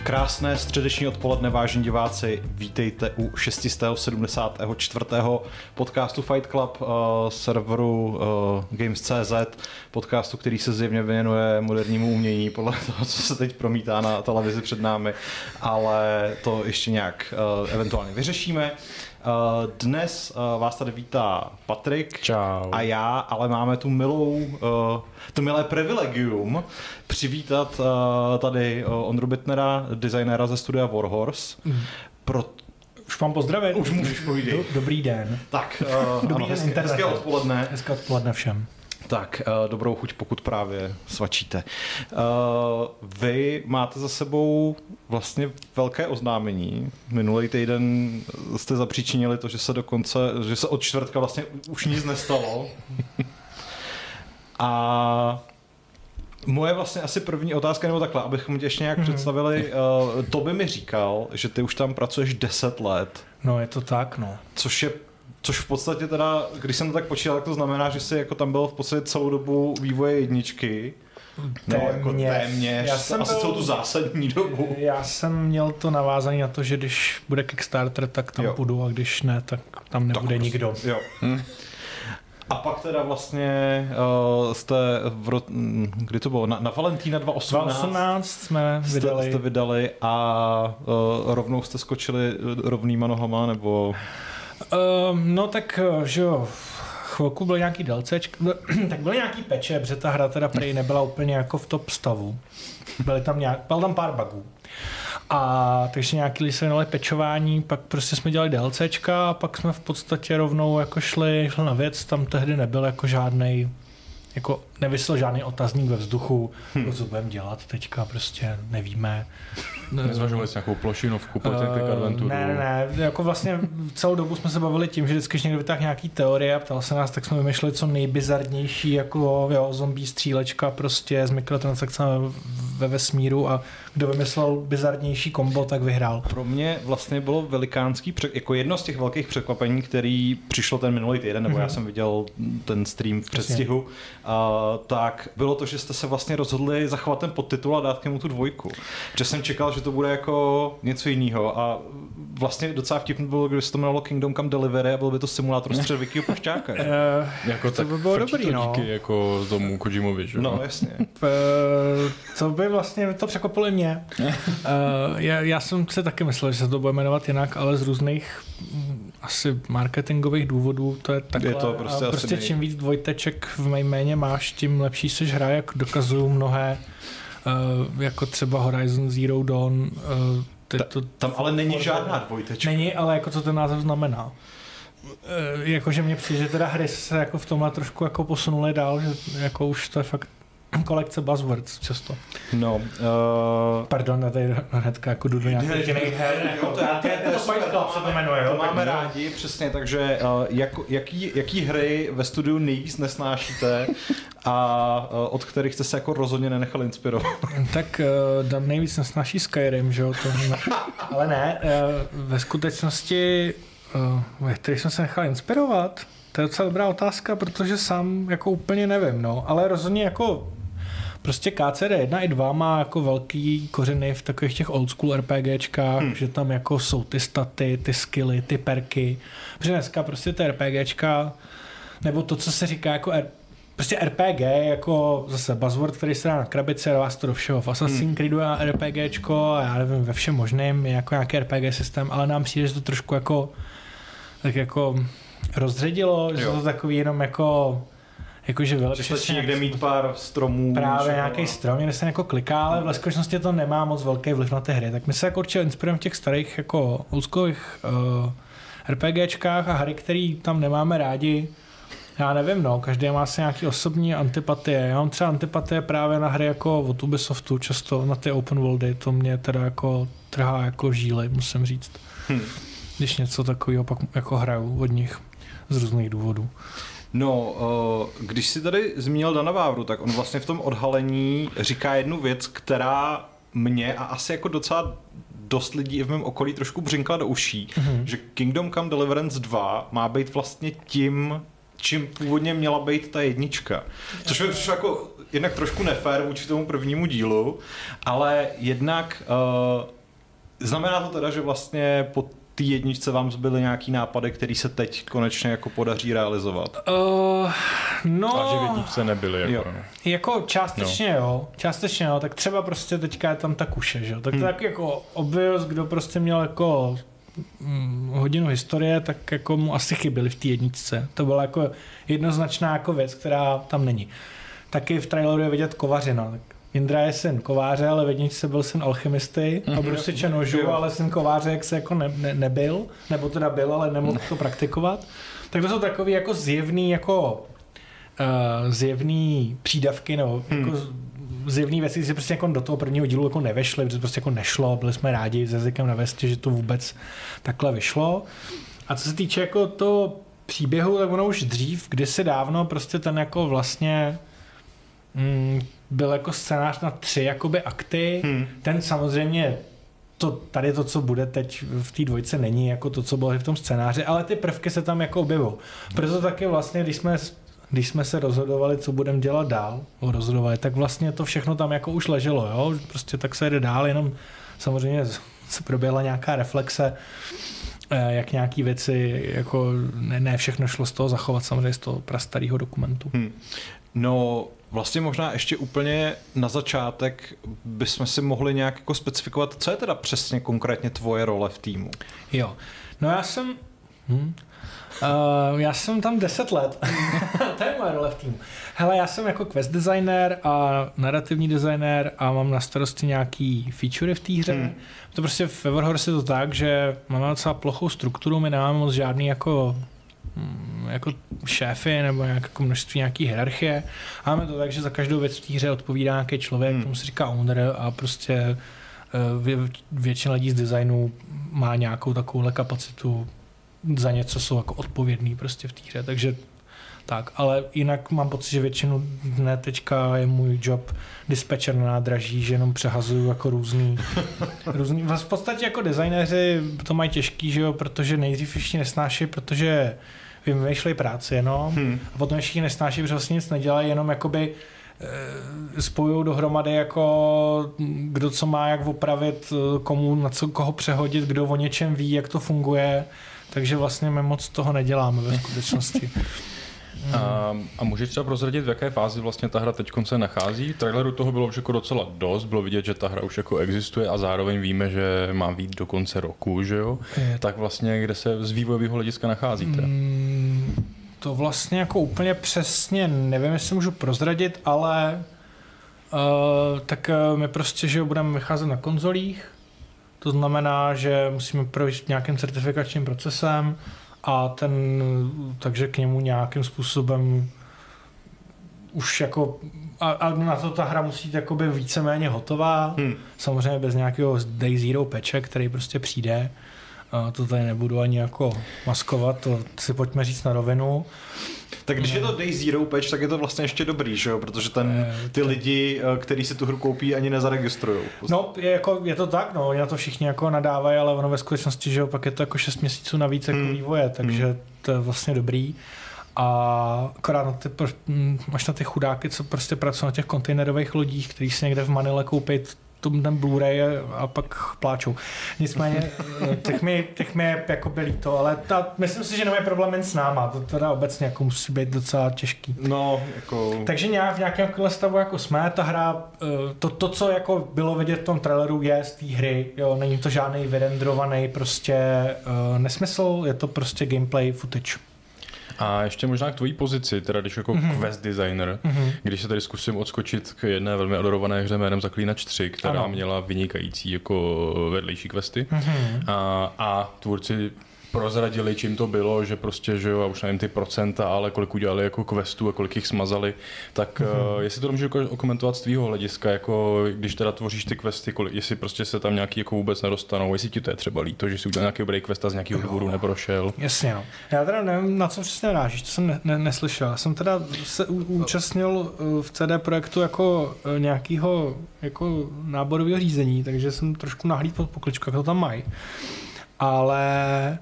Krásné středeční odpoledne, vážení diváci, vítejte u 674. podcastu Fight Club, serveru Games.cz, podcastu, který se zjevně věnuje modernímu umění podle toho, co se teď promítá na televizi před námi, ale to ještě nějak eventuálně vyřešíme. Dnes vás tady vítá Patrik. Čau. A já, ale máme tu milé privilegium přivítat tady Ondru Bittnera, designéra ze studia Warhorse. Už vám pozdravit. Už můžeš povídat. Dobrý den. Tak, Dobrý ano, den, hezké odpoledne. Hezké odpoledne všem. Tak, dobrou chuť, pokud právě svačíte. Vy máte za sebou vlastně velké oznámení. Minulý týden jste zapříčinili to, že se od čtvrtka vlastně už nic nestalo. A moje vlastně asi první otázka, nebo takhle, abychom tě ještě nějak představili, to by mi říkal, že ty už tam pracuješ 10 let. No, je to tak, no. Což v podstatě teda, když jsem to tak počítal, tak to znamená, že jsi jako tam byl v podstatě celou dobu vývoje jedničky. Téměř. Asi celou tu zásadní dobu. Já jsem měl to navázané na to, že když bude Kickstarter, tak tam půjdu, a když ne, tak tam nebude nikdo. Jo. A pak teda vlastně jste kdy to bylo? Na Valentína 2018 jsme vydali. Jste vydali a rovnou jste skočili rovnýma nohama, nebo... No tak, že jo, chvilku byl nějaký DLCčka, tak byly nějaký peče, protože ta hra teda prý nebyla úplně jako v top stavu. Byl tam pár bugů. A takže nějaký se jmenovali pečování, pak prostě jsme dělali DLCčka a pak jsme v podstatě rovnou jako šli na věc, tam tehdy nebyl jako žádnej, jako nevysel žádný otazník ve vzduchu, co budeme dělat teďka, prostě nevíme. Nezvažovali jsi nějakou plošinovku pro ten Click Adventuru? Ne, jako vlastně celou dobu jsme se bavili tím, že vždycky, když někdo vytáhl nějaký teorie a ptal se nás, tak jsme vymýšleli co nejbizarnější, jako zombie střílečka prostě s mikrotransakcemi ve vesmíru, a kdo vymyslel bizarnější kombo, tak vyhrál. Pro mě vlastně bylo velikánský, jako jedno z těch velkých překvapení, který přišlo ten minulý týden, nebo já jsem viděl ten stream v předstihu, tak bylo to, že jste se vlastně rozhodli zachovat ten podtitul a dát k němu tu 2. Že jsem čekal, že to bude jako něco jiného, a vlastně docela vtipný bylo, když se to jmenovalo Kingdom Come Delivery a byl by to simulátor středověkého pošťáka. Jako to by bylo dobrý, no. Díky jako tomu Kojimovi, že? No, jasně. To by vlastně to překvapilo mě. Já jsem si taky myslel, že se to bude jmenovat jinak, ale z různých asi marketingových důvodů to je takhle. Je to prostě čím víc dvojteček v mém jméně máš, tím lepší seš hra, jak dokazují mnohé, jako třeba Horizon Zero Dawn. Tam ale není žádná dvojtečka. Není, ale jako co ten název znamená. Jakože mně přijde, že teda hry se jako v tomhle trošku jako posunuly dál, že jako už to je fakt kolekce buzzwords často. No. Pardon, já tady hnedka jako jdu do nějakých jiných her. To Fight Club se to jmenuje. To máme rádi, přesně, takže jaký hry ve studiu nejvíc nesnášíte a od kterých jste se jako rozhodně nenechali inspirovat? Tak Dan nejvíc nesnáší Skyrim, že jo? Ale ne, ve skutečnosti, ve kterých jsem se nechal inspirovat, to je docela dobrá otázka, protože sám jako úplně nevím, no, ale rozhodně jako prostě KCD 1 i 2 má jako velký kořeny v takových těch old school RPGčkách, že tam jako jsou ty staty, ty skilly, ty perky. Protože dneska prostě ty RPGčka, nebo to, co se říká jako prostě RPG, jako zase buzzword, který se dá na krabici a dá vás to do všeho. V Assassin's Creedu je RPGčko a já nevím, ve všem možným je jako nějaký RPG systém, ale nám přijde, že to trošku jako tak jako rozředilo, že to takový jenom jakože vylepšit. Stačí někde mít pár stromů. Právě nějaký strom, kde se jako kliká, ale v skutečnosti to nemá moc velký vliv na ty hry. Tak my se jako určitě inspirujeme v těch starých jako oldschoolových RPGčkách a hry, který tam nemáme rádi. Já nevím, no, každý má asi nějaký osobní antipatie. Já mám třeba antipatie právě na hry jako od Ubisoftu, často na ty open worldy, to mě teda jako trhá jako žíly, musím říct. Když něco takového pak jako hraju od nich z různých důvodů. No, když si tady zmínil Dana Vávru, tak on vlastně v tom odhalení říká jednu věc, která mě a asi jako docela dost lidí i v mém okolí trošku břinkla do uší, že Kingdom Come Deliverance 2 má být vlastně tím, čím původně měla být ta jednička. Což mi přišlo jako jednak trošku nefér vůči tomu prvnímu dílu, ale jednak znamená to teda, že vlastně po té jedničce vám zbyly nějaký nápady, který se teď konečně jako podaří realizovat? No... A že v jedničce nebyly. Jako částečně jo, tak třeba prostě teďka je tam ta kuše, že jo, tak to tak jako obvious, kdo prostě měl jako hodinu historie, tak jako mu asi chyběly v té jedničce. To byla jako jednoznačná jako věc, která tam není. Taky v traileru je vidět kovařina. Tak Indra je syn kováře, ale v jedničce byl syn alchymisty a brusiče nožů, ale syn kováře jak se jako nebyl, nebo teda byl, ale nemohl to praktikovat. Tak to jsou takový jako zjevný přídavky, nebo jako zjevný věci, které se prostě jako do toho prvního dílu jako nevešly, protože prostě jako nešlo, byli jsme rádi s jazykem na vesti, že to vůbec takhle vyšlo. A co se týče jako toho příběhu, tak ono už dřív, kdysi dávno, prostě ten jako vlastně byl jako scénář na 3 jakoby akty. Ten samozřejmě tady to, co bude teď v té dvojce, není jako to, co bylo v tom scénáři, ale ty prvky se tam jako objevou. Proto taky vlastně, když jsme se rozhodovali, co budeme dělat dál, tak vlastně to všechno tam jako už leželo, jo? Prostě tak se jde dál, jenom samozřejmě se proběhla nějaká reflexe, jak nějaký věci, jako ne všechno šlo z toho zachovat, samozřejmě z toho prastarýho dokumentu. No, vlastně možná ještě úplně na začátek bychom si mohli nějak jako specifikovat, co je teda přesně konkrétně tvoje role v týmu. Jo, no já jsem tam 10 let. To je moje role v týmu. Hele, já jsem jako quest designer a narrativní designer a mám na starosti nějaký featurey v té hře. To prostě ve Warhorse je to tak, že máme docela plochou strukturu, my nemáme moc žádný jako šéfy nebo jako množství nějaký hierarchie. A máme to tak, že za každou věc v té hře odpovídá nějaký člověk, tomu se říká owner a prostě většina lidí z designu má nějakou takovouhle kapacitu, za něco jsou jako odpovědný prostě v té hře, takže tak, ale jinak mám pocit, že většinu dne teďka je můj job dispatcher na nádraží, že jenom přehazuju jako různý v podstatě jako designéři to mají těžký, že jo, protože nejdřív ještě nesnáší, protože vymýšlejí práci jenom a potom ještě nesnáší, protože vlastně nic nedělají, jenom jakoby spojují dohromady jako kdo co má jak opravit, komu na co koho přehodit, kdo o něčem ví, jak to funguje. Takže vlastně my moc toho neděláme ve skutečnosti. A můžeš třeba prozradit, v jaké fázi vlastně ta hra teď se nachází? V traileru toho bylo už jako docela dost, bylo vidět, že ta hra už jako existuje a zároveň víme, že má být do konce roku, že jo? Tak vlastně kde se z vývojového hlediska nacházíte? To vlastně jako úplně přesně nevím, jestli můžu prozradit, ale tak my prostě, že budeme vycházet na konzolích. To znamená, že musíme projít nějakým certifikačním procesem a takže k němu nějakým způsobem už jako a na to ta hra musí být jakoby víceméně hotová. Samozřejmě bez nějakého day zero patche, který prostě přijde. To tady nebudu ani jako maskovat, to si pojďme říct na rovinu. Tak když je to Day Zero patch, tak je to vlastně ještě dobrý, že jo? Protože ty lidi, kteří si tu hru koupí, ani nezaregistrujou. No, je to tak, no, na to všichni jako nadávají, ale ono ve skutečnosti, že jo, pak je to jako 6 měsíců navíc jako vývoje, takže to je vlastně dobrý. A akorát máš na ty chudáky, co prostě pracují na těch kontejnerových lodích, který si někde v Manile koupí ten Blu-ray a pak pláčou. Nicméně, těch mi je jako by líto, ale myslím si, že nemají problém jen s náma, to teda obecně jako musí být docela těžký. No, jako... Takže v nějakém stavu jako jsme, ta hra, to, co jako bylo vidět v tom traileru, je z té hry, jo, není to žádný vyrendrovaný prostě nesmysl, je to prostě gameplay footage. A ještě možná k tvojí pozici, teda když jako quest designer, když se tady zkusím odskočit k jedné velmi adorované hře jménem Zaklínač 3, která měla vynikající jako vedlejší questy a tvůrci prozradili, čím to bylo, že prostě, že jo, a už nevím ty procenta, ale kolik udělali jako questů a kolik jich smazali, tak jestli to můžu okomentovat z tvýho hlediska, jako když teda tvoříš ty questy, jestli prostě se tam nějaký jako vůbec nedostanou, jestli ti to je třeba líto, že si udělal nějaký break quest a z nějakého důvodu neprošel. Jasně, no. Já teda nevím, na co přesně narážíš, to jsem neslyšel. Já jsem teda se účastnil v CD Projektu jako nějakého jako náborového řízení, takže jsem trošku nahlídl pod pokličku, jak to tam mají. Ale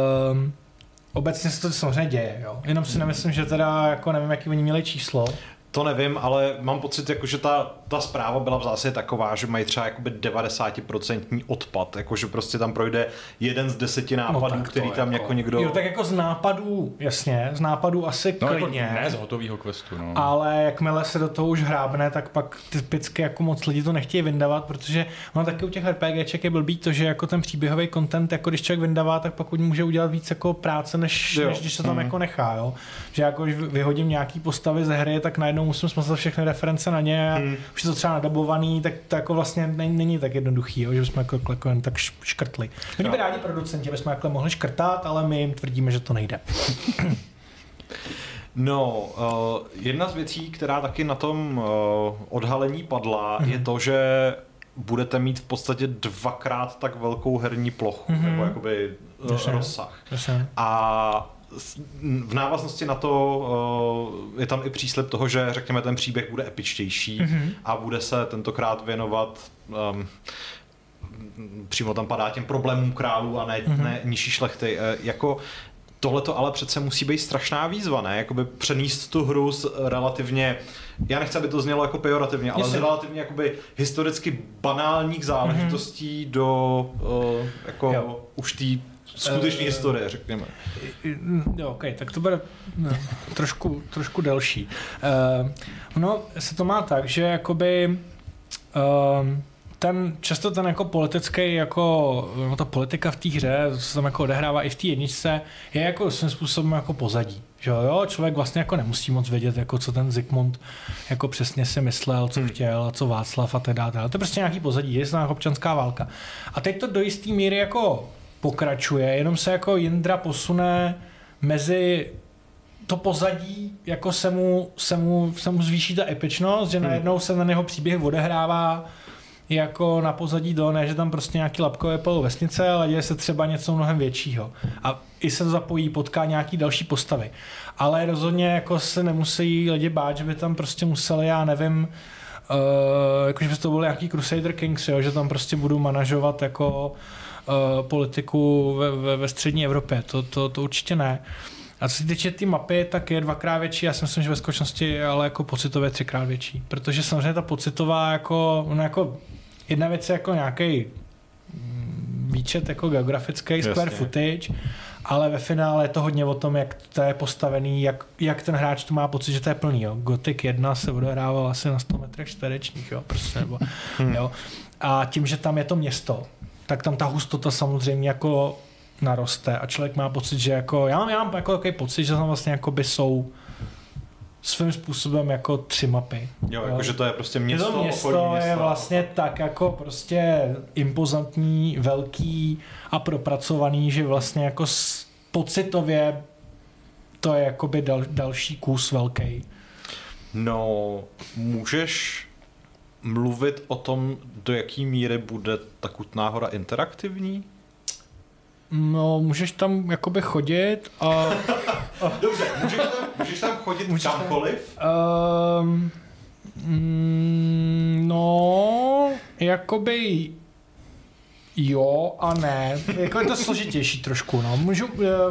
obecně se to samozřejmě děje, jo. Jenom si nemyslím, že teda, jako nevím, jaký oni měli číslo. To nevím, ale mám pocit, jako, že ta zpráva byla v zásadě taková, že mají třeba jakoby 90% odpad, jakože prostě tam projde 1 z 10 nápadů, který tam jako někdo... Jo, tak jako z nápadů, jasně, z nápadů asi klidně. Jako ne z hotovýho questu, no. Ale jakmile se do toho už hrábne, tak pak typicky jako moc lidi to nechtějí vyndávat, protože ono taky u těch RPGček je blbý to, že jako ten příběhový content, jako když člověk vyndává, tak pak může udělat víc jako práce, než když se tam jako nechá, jo. Že jako když vyhodím nějaký postavy ze hry, tak najednou musím smazat všechny reference na ně a už je to třeba nadabovaný, tak to jako vlastně není tak jednoduchý, jo, že bychom jako jen tak škrtli. My by rádi producenti, bychom jako mohli škrtat, ale my jim tvrdíme, že to nejde. No, jedna z věcí, která taky na tom odhalení padla, je to, že budete mít v podstatě 2x tak velkou herní plochu, nebo jakoby rozsah. A v návaznosti na to je tam i příslib toho, že řekněme ten příběh bude epičtější a bude se tentokrát věnovat přímo tam padá těm problémům králů a ne nižší šlechty. Jako tohleto ale přece musí být strašná výzva, ne? Jakoby přenést tu hru z relativně, já nechci, aby to znělo jako pejorativně, ale z relativně jakoby historicky banálních záležitostí do jako už té skutečné historie, řekněme. Jo, ok, tak to bude trošku delší. No, se to má tak, že jakoby často ten jako politický, jako ta politika v té hře, co se tam jako odehrává i v té jedničce, je jako svým způsobem jako pozadí. Že jo, člověk vlastně jako nemusí moc vědět, jako co ten Zikmund jako přesně si myslel, co chtěl, co Václav a teda. To je prostě nějaký pozadí, je to občanská válka. A teď to do jistý míry jako pokračuje, jenom se jako Jindra posune mezi to pozadí, jako se mu zvýší ta epičnost, že najednou se na jeho příběh odehrává jako na pozadí ne, že tam prostě nějaký lapkové polo vesnice, ale děje se třeba něco mnohem většího. A i se zapojí, potká nějaký další postavy. Ale rozhodně jako se nemusí lidi bát, že by tam prostě museli, já nevím, jakože by to byly nějaký Crusader Kings, jo, že tam prostě budou manažovat jako politiku ve střední Evropě. To určitě ne. A co se týče ty mapy, tak je 2x větší, já si myslím, že ve skutečnosti je ale jako pocitově 3x větší. Protože samozřejmě ta pocitová jako jedna věc je jako nějaký výčet jako geografický square footage, ale ve finále je to hodně o tom, jak to je postavený, jak ten hráč to má pocit, že to je plný. Jo. Gothic 1 se odehrával asi na 100 metrech čtverečních, jo, prostě, nebo, jo. A tím, že tam je to město, tak tam ta hustota samozřejmě jako naroste a člověk má pocit, že jako, já mám jako takový pocit, že tam vlastně jako by jsou svým způsobem jako 3 mapy. Jo, jako že to je prostě město. To město je vlastně tak jako prostě impozantní, velký a propracovaný, že vlastně jako pocitově to je jakoby další kus velký. No, můžeš mluvit o tom, do jaký míry bude ta Kutná Hora interaktivní? No, můžeš tam jakoby chodit a... Dobře, můžeš tam chodit kamkoliv? No, jakoby jo a ne. Jako je to složitější trošku, no. Můžu...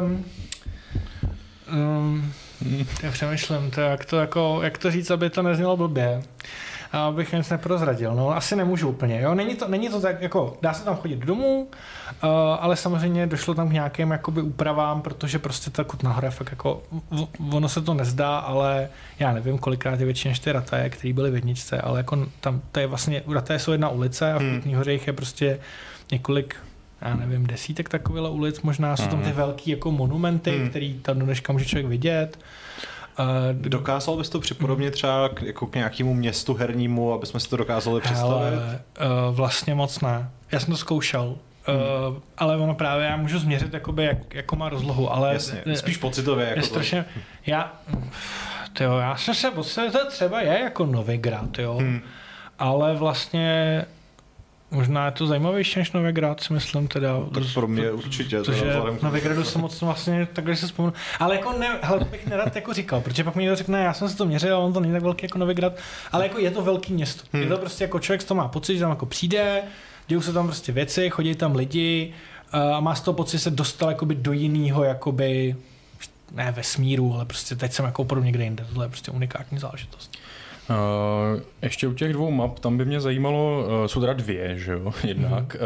já přemýšlím, jak to říct, aby to neznělo blbě. Abych nic neprozradil. No, asi nemůžu úplně. Jo? Není to tak, jako, dá se tam chodit domů, ale samozřejmě došlo tam k nějakým jakoby úpravám, protože prostě ta Kutná Hora fakt jako, ono se to nezdá, ale já nevím, kolikrát je větší než ty rataje, které byly v jedničce, ale jako tam, to je vlastně, rataje jsou jedna ulice a v Kutný Hoře jich je prostě několik, já nevím, desítek takových ulic, možná jsou tam ty velký jako monumenty, který tam do dneška může člověk vidět. Dokázal bys to připodobnit třeba jako k nějakému městu hernímu, aby jsme si to dokázali představit? Vlastně moc ne. Já jsem to zkoušel, ale ono právě já můžu změřit, jakoby, jako má rozlohu, ale... Jasně, spíš pocitově. Jako strašně, já jsem se pocit, to třeba je jako Novigrad, jo, ale vlastně... Možná je to zajímavější než Novigrad, si myslím teda. Tak pro mě určitě. Protože Novigradu jsem moc vlastně takhle se vzpomenu. Ale jako ne, hele, to bych nerad jako říkal, protože pak mi někdo řekne, já jsem si to měřil, ale on to není tak velký jako Novigrad, ale jako je to velký město. Je to prostě jako člověk to má pocit, že tam jako přijde, dějou se tam prostě věci, chodí tam lidi a má z toho pocit, že se dostal jakoby do jiného jakoby ne vesmíru, ale prostě teď jsem jako opravdu někde jinde. Tohle je prostě unikátní záležitost. Ještě u těch 2 map, tam by mě zajímalo, jsou teda 2, že jo, jednak.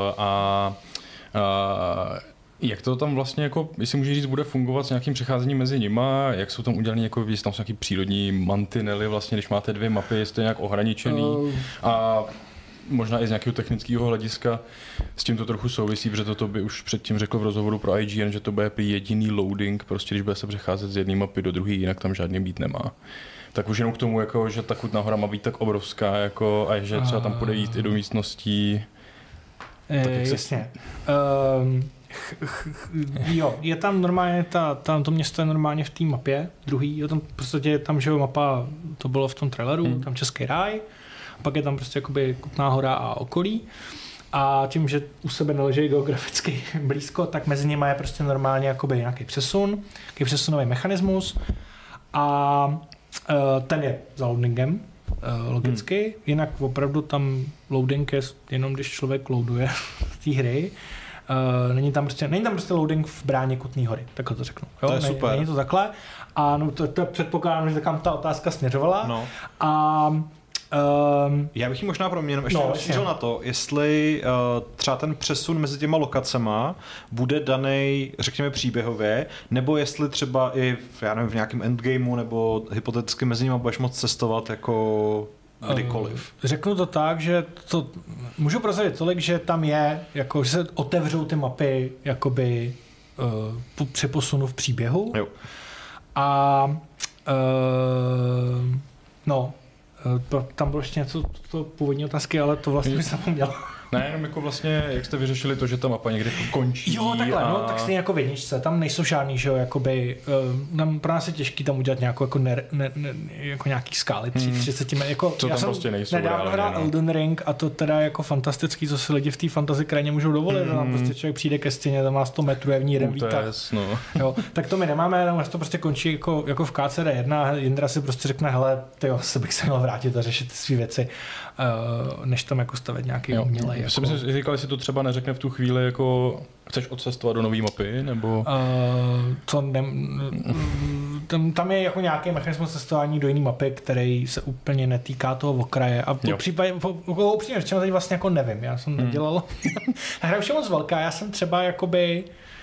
Jak to tam vlastně, jako, jestli můžeš říct, bude fungovat s nějakým přecházením mezi nima, jak jsou tam udělané, jako, jestli tam jsou nějaký přírodní mantinely, vlastně, když máte 2 mapy, jestli je nějak ohraničený a možná i z nějakého technického hlediska s tím to trochu souvisí, protože toto by už předtím řekl v rozhovoru pro IGN, že to bude jediný loading, prostě když bude se přecházet z jedné mapy do druhé, jinak tam žádný být nemá. Tak už jenom k tomu, jako, že ta Kutná Hora má být tak obrovská, jako, a že třeba tam půjde jít i do místností. Jasně. Jo, je tam normálně, to město je normálně v té mapě, druhý, jo, tam prostě tam, že mapa, to bylo v tom traileru, tam Český ráj, pak je tam prostě jakoby Kutná Hora a okolí. A tím, že u sebe neleží geograficky blízko, tak mezi nimi je prostě normálně jakoby nějaký přesun, nějaký přesunový mechanismus a ten je za loadingem logicky, jinak opravdu tam loading je jenom když člověk loaduje v té hry. Není tam prostě loading v bráně Kutné Hory, takhle to řeknu. Jo? To je super. Není to takhle. A no, to předpokládám, že tam ta otázka směřovala. No. A já bych ji možná proměnil ještě rozšířil na to, jestli třeba ten přesun mezi těma lokacema bude daný, řekněme, příběhově, nebo jestli třeba i v nějakém endgameu nebo hypoteticky mezi nimi budeš moct cestovat jako kdykoliv. Řeknu to tak, že to můžu prozradit tolik, že tam je, jako, že se otevřou ty mapy jakoby při posunu v příběhu. Jo. A tam bylo ještě něco to původní otázky, ale to vlastně bych zapomněl. Ne, jenom jako vlastně, jak jste vyřešili to, že ta mapa někde končí. Jo, takhle, no, tak stejně jako v jedničce, tam nejsou žádný, že jo, jakoby, pro nás je těžký tam udělat nějakou, jako nějaký skály 30 metrů, jako, co já tam jsem prostě nejsou nedávno hrál Elden Ring a to teda jako fantastický, co si lidi v té fantasy krajině můžou dovolit, tam prostě člověk přijde ke stěně, tam má 100 metrů, je v ní jeden výtah. No. Jo, tak to my nemáme, jenom to prostě končí jako v KCD1, Jindra si prostě řekne, hele, tyjo, se bych se měl vrátit a řešit ty svý věci, než tam jako stavět nějaký umělej. Jako... Jsem si říkal, jestli to třeba neřekne v tu chvíli, jako chceš odcestovat do nové mapy, nebo... Tam je jako nějaký mechanismus cestování do jiné mapy, který se úplně netýká toho okraje. A po případě, upřímně řečeno, teď vlastně jako nevím, já jsem nedělal. Hra už je moc velká, já jsem třeba jakoby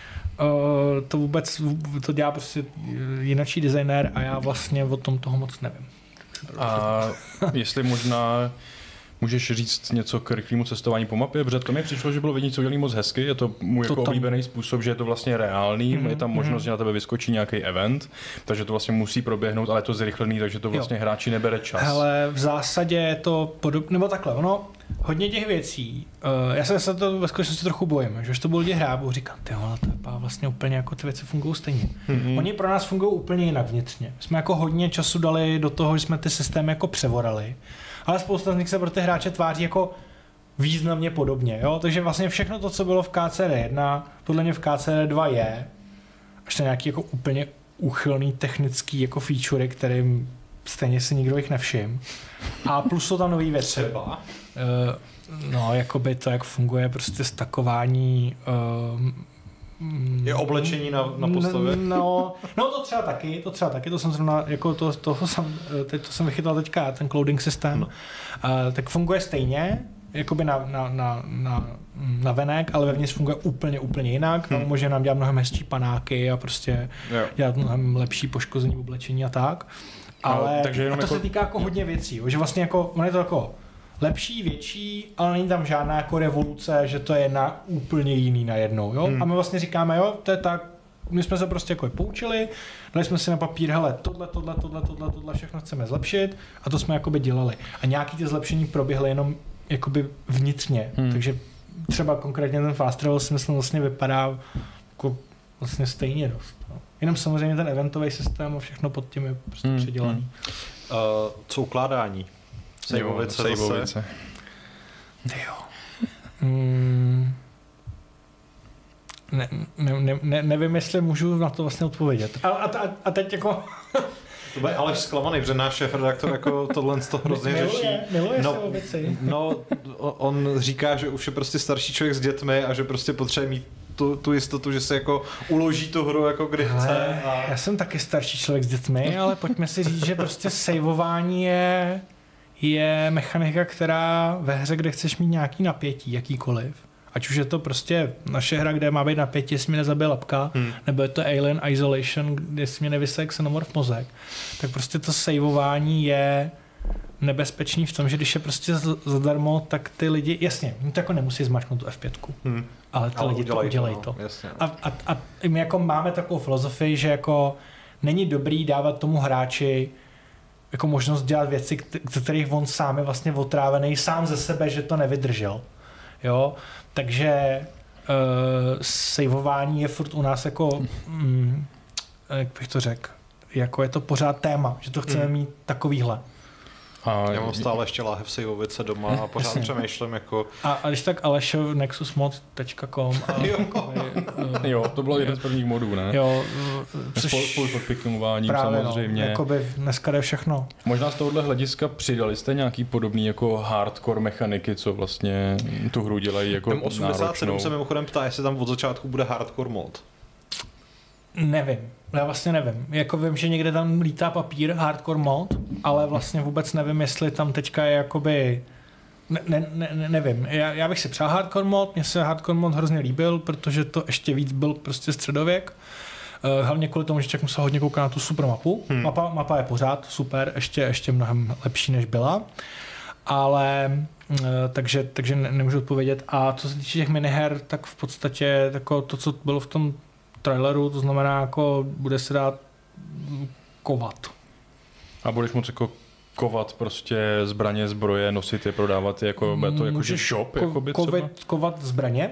to vůbec, to dělá prostě jinačí designér a já vlastně o tom toho moc nevím. A jestli možná můžeš říct něco k rychlému cestování po mapě, protože to mi přišlo, že bylo vidět, co dělí moc hezky, je to můj jako oblíbený způsob, že je to vlastně reálný, je tam možnost, že na tebe vyskočí nějaký event, takže to vlastně musí proběhnout, ale je to zrychlený, takže to vlastně hráči nebere čas. Hele, v zásadě je to podobné, nebo takhle, hodně těch věcí, já se to ve skutečnosti trochu bojím, že to budou lidi hrát, budu říkat, tyhle, to je vlastně úplně jako ty věci fungují stejně. Oni pro nás fungují úplně jinak vnitřně. Jsme jako hodně času dali do toho, že jsme ty systémy jako převorali, ale spousta z nich se pro ty hráče tváří jako významně podobně, jo? Takže vlastně všechno to, co bylo v KCD1, podle mě v KCD2 je až to nějaký jako úplně úchylný technický jako featurey, kterým stejně si nikdo jich nevšim. A plus jsou tam nový věci. Třeba? Jakoby to, jak funguje prostě stakování je oblečení na postavě? No, to třeba taky, to jsem zrovna, jako to jsem vychytal teďka, ten clouding systém, tak funguje stejně, jakoby na venek, ale vevnitř funguje úplně jinak, může nám dělat mnohem hezčí panáky a prostě dělat mnohem lepší poškození oblečení a tak. Ale a to se týká jako hodně věcí, že vlastně jako, on je to jako lepší, větší, ale není tam žádná jako revoluce, že to je na úplně jiný najednou, jo? A my vlastně říkáme, jo, to je tak, my jsme se prostě jako poučili, dali jsme si na papír, hele, tohle všechno chceme zlepšit a to jsme jakoby dělali. A nějaký ty zlepšení proběhly jenom jakoby vnitřně, takže třeba konkrétně ten fast travel si myslím vlastně vypadá jako vlastně stejně dost. No. Jenom samozřejmě ten eventový systém a všechno pod tím je prostě předělaný. Co ukládání? Sejvovice. Nevím, jestli můžu na to vlastně odpovědět. A teď jako... To bude Aleš zklamaný, protože náš šéfredaktor jako tohle z toho hrozně řeší. Miluje sejvovici. On říká, že už je prostě starší člověk s dětmi a že prostě potřebuje mít tu jistotu, že se jako uloží tu hru jako kdy chce. A... Já jsem taky starší člověk s dětmi, ale pojďme si říct, že prostě saveování je mechanika, která ve hře, kde chceš mít nějaký napětí, jakýkoliv. Ať už je to prostě naše hra, kde má být napětí, jestli mě nezabije lapka, nebo je to Alien Isolation, kde si mě nevysaje xenomorf mozek, tak prostě to saveování je nebezpečný v tom, že když je prostě zadarmo, tak ty lidi, jasně, oni to jako nemusí zmačknout tu F5, ale ty lidi to udělají to. Jasně. A my jako máme takovou filozofii, že jako není dobrý dávat tomu hráči jako možnost dělat věci, ze kterých on sám je vlastně otrávený, sám ze sebe, že to nevydržel. Jo? Takže saveování je furt u nás jako, jak bych to řekl, jako je to pořád téma, že to chceme mít takovýhle. Já mám stále ještě láhev saveovice doma a pořád přemýšlím jako... A když tak Alešov nexusmod.com Jo, to bylo jeden z prvních modů, ne? Jo, spolu pod pikomováním samozřejmě. No, jakoby dneska jde všechno. Možná z tohohle hlediska přidali jste nějaký podobný jako hardcore mechaniky, co vlastně tu hru dělají jako náročnou. 87 se mimochodem ptá, jestli tam od začátku bude hardcore mod. Nevím. Já vlastně nevím. Jako vím, že někde tam lítá papír hardcore mod, ale vlastně vůbec nevím, jestli tam teďka je jakoby... nevím. Já bych si přál hardcore mod, mně se hardcore mod hrozně líbil, protože to ještě víc byl prostě středověk. Hlavně kvůli tomu, že člověk musel hodně koukat na tu super mapu. Mapa je pořád super, ještě mnohem lepší, než byla. Ale takže nemůžu odpovědět. A co se týče těch miniher, tak v podstatě jako to, co bylo v tom traileru, to znamená, jako bude se dát kovat. A budeš moct jako kovat prostě zbraně, zbroje, nosit je, prodávat je, jako to jako shop, jakoby třeba? Kovat zbraně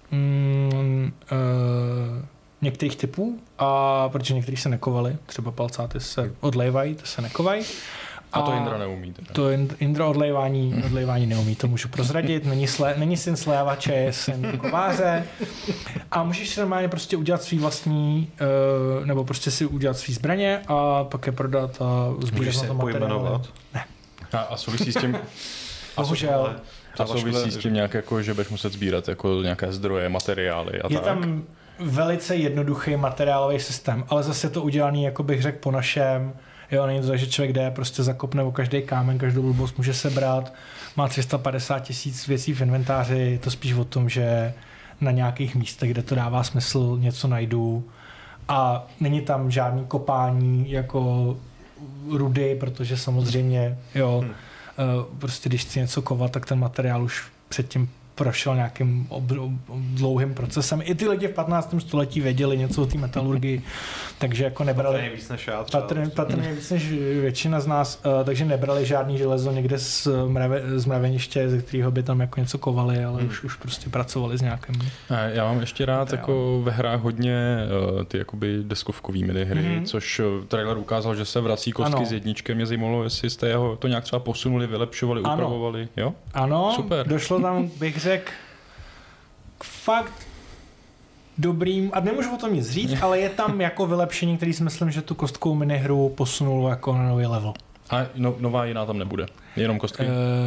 některých typů, a protože některých se nekovaly, třeba palcáty se odlévají, to se nekovají. A to Indra neumí. Teda. To Indra odlévání neumí, to můžu prozradit. Není syn slévače, je syn kováře. A můžeš si normálně prostě udělat svý vlastní, nebo prostě si udělat svý zbraně a pak je prodat a zbudeš na to materiál. Ne. A souvisí s tím... Bohužel. A souvisí s tím nějak jako, že budeš muset sbírat jako nějaké zdroje, materiály a tak? Je tam velice jednoduchý materiálový systém, ale zase je to udělaný, jako bych řekl, po našem. Jo, není to tak, že člověk jde, prostě zakopne o každý kámen, každou blbost může sebrat, má 350 000 věcí v inventáři, je to spíš o tom, že na nějakých místech, kde to dává smysl, něco najdu a není tam žádný kopání jako rudy, protože samozřejmě, jo, prostě když chci něco kovat, tak ten materiál už předtím prošel nějakým dlouhým procesem. I ty lidi v 15. století věděli něco o té metalurgii, takže jako nebrali... Patrně víc než já. Patrně víc než většina z nás, takže nebrali žádný železo někde z mraveniště, ze kterého by tam jako něco kovali, ale už prostě pracovali s nějakým... Já mám ještě rád jako ve hrách hodně ty jakoby deskovkový minihry, což trailer ukázal, že se vrací kostky s jedničkem. Mě zajímalo, jestli jste to nějak třeba posunuli, vylepšovali, upravovali. Jo? Ano, super. Došlo tam, bych řekl, fakt dobrým, a nemůžu o tom nic říct, ale je tam jako vylepšení, který si myslím, že tu kostkovou minihru posunul jako na nový level. A nová jiná tam nebude? Jenom kostky?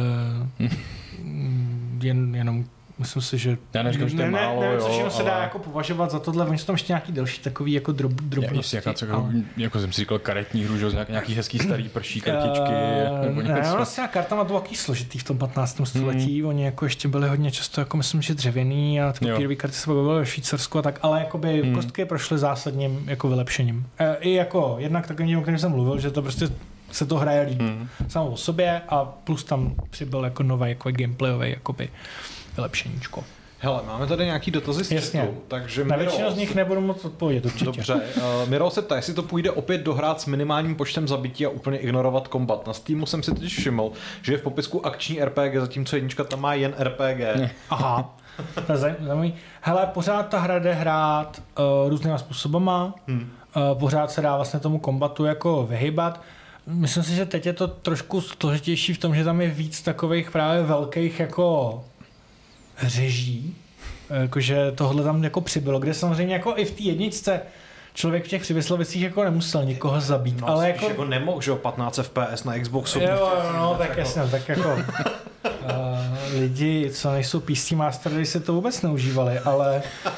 Jenom myslím si, že... Já neříkám, že to je málo, nevím, co ale... se dá jako považovat za tohle, oni jsou tam ještě nějaký další takový jako drobnosti. Jako jsem si říkal karetní hru, že nějaký hezký starý prší kartičky. Vlastně karta to takový složitý v tom 15. století, oni jako ještě byli hodně často, jako myslím, že dřevěný a ty papírové karty se byly ve Švýcarsku a tak, ale jakoby kostky prošly zásadním jako vylepšením. I jako jednak takovým, o kterém jsem mluvil, že to prostě se to hraje líp samo o sobě a plus tam přibyl jako nový jako gameplayový jakoby vylepšeníčko. Hele, máme tady nějaký dotazy z chatu, takže na většinu z nich nebudu moc odpovědět, určitě. Dobře, Miro se ptá, jestli to půjde opět dohrát s minimálním počtem zabití a úplně ignorovat kombat. Na Steamu jsem si teď všiml, že je v popisku akční RPG, zatímco jednička tam má jen RPG. Aha, to je zajímavý. Hele, pořád ta hra jde hrát různýma způsobama, pořád se dá vlastně tomu kombatu jako vyhybat. Myslím si, že teď je to trošku složitější v tom, že tam je víc takových právě velkých jako řeží, jakože tohle tam jako přibylo, kde samozřejmě jako i v té jedničce člověk v těch přivyslovicích jako nemusel nikoho zabít, no, ale jako nemohl, že 15 FPS na Xboxu. Jo, no, tak jasně, tak jako lidi, co nejsou PC Mastery, se to vůbec neužívali, ale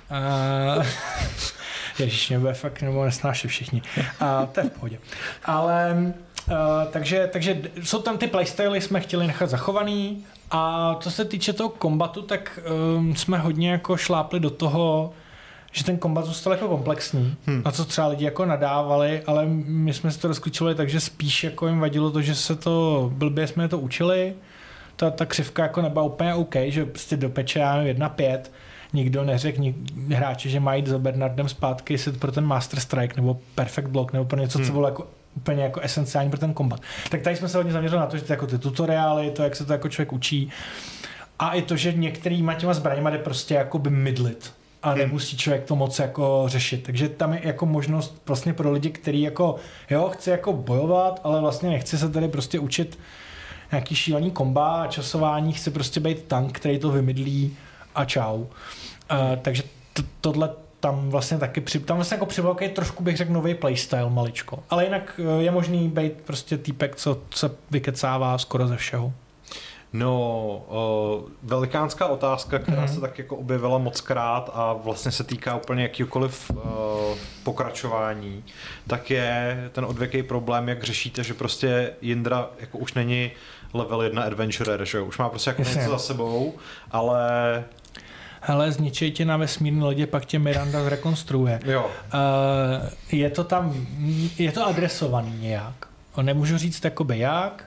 Ježíš, mě bude fakt, nebo nesnáší všichni. To je v pohodě. Ale takže jsou tam ty playstyly, jsme chtěli nechat zachovaný a co se týče toho kombatu, tak jsme hodně jako šlápli do toho, že ten kombat zůstal jako komplexní, na co třeba lidi jako nadávali, ale my jsme si to rozklíčovali, takže spíš jako jim vadilo to, že se to, blbě jsme to učili, ta křivka jako nebyla úplně OK, že prostě do peče 1.5, nikdo neřekl hráči, že mají jít za Bernardem zpátky si pro ten Master Strike nebo Perfect Block nebo pro něco, co bylo jako úplně jako esenciální pro ten kombat. Tak tady jsme se hodně zaměřili na to, že to jako ty tutoriály, to, jak se to jako člověk učí a i to, že některýma těma zbraněma jde prostě jako by mydlit a nemusí člověk to moc jako řešit. Takže tam je jako možnost vlastně pro lidi, který jako chce jako bojovat, ale vlastně nechce se tady prostě učit nějaký šílený komba a časování, chce prostě být tank, který to vymydlí a čau. Takže tohle tam vlastně taky tam vlastně jako přivolkej trošku bych řekl nový playstyle maličko. Ale jinak je možný být prostě týpek, co se vykecává skoro ze všeho. No, velikánská otázka, která se tak jako objevila mockrát a vlastně se týká úplně jakýkoliv pokračování, tak je ten odvěký problém, jak řešíte, že prostě Jindra jako už není level 1 adventurer, že jo? Už má prostě jako něco za sebou, ale... Hele, zničej tě na vesmírné lodě, pak tě Miranda zrekonstruuje. Jo. Je to tam, je to adresovaný nějak. Nemůžu říct jakoby jak.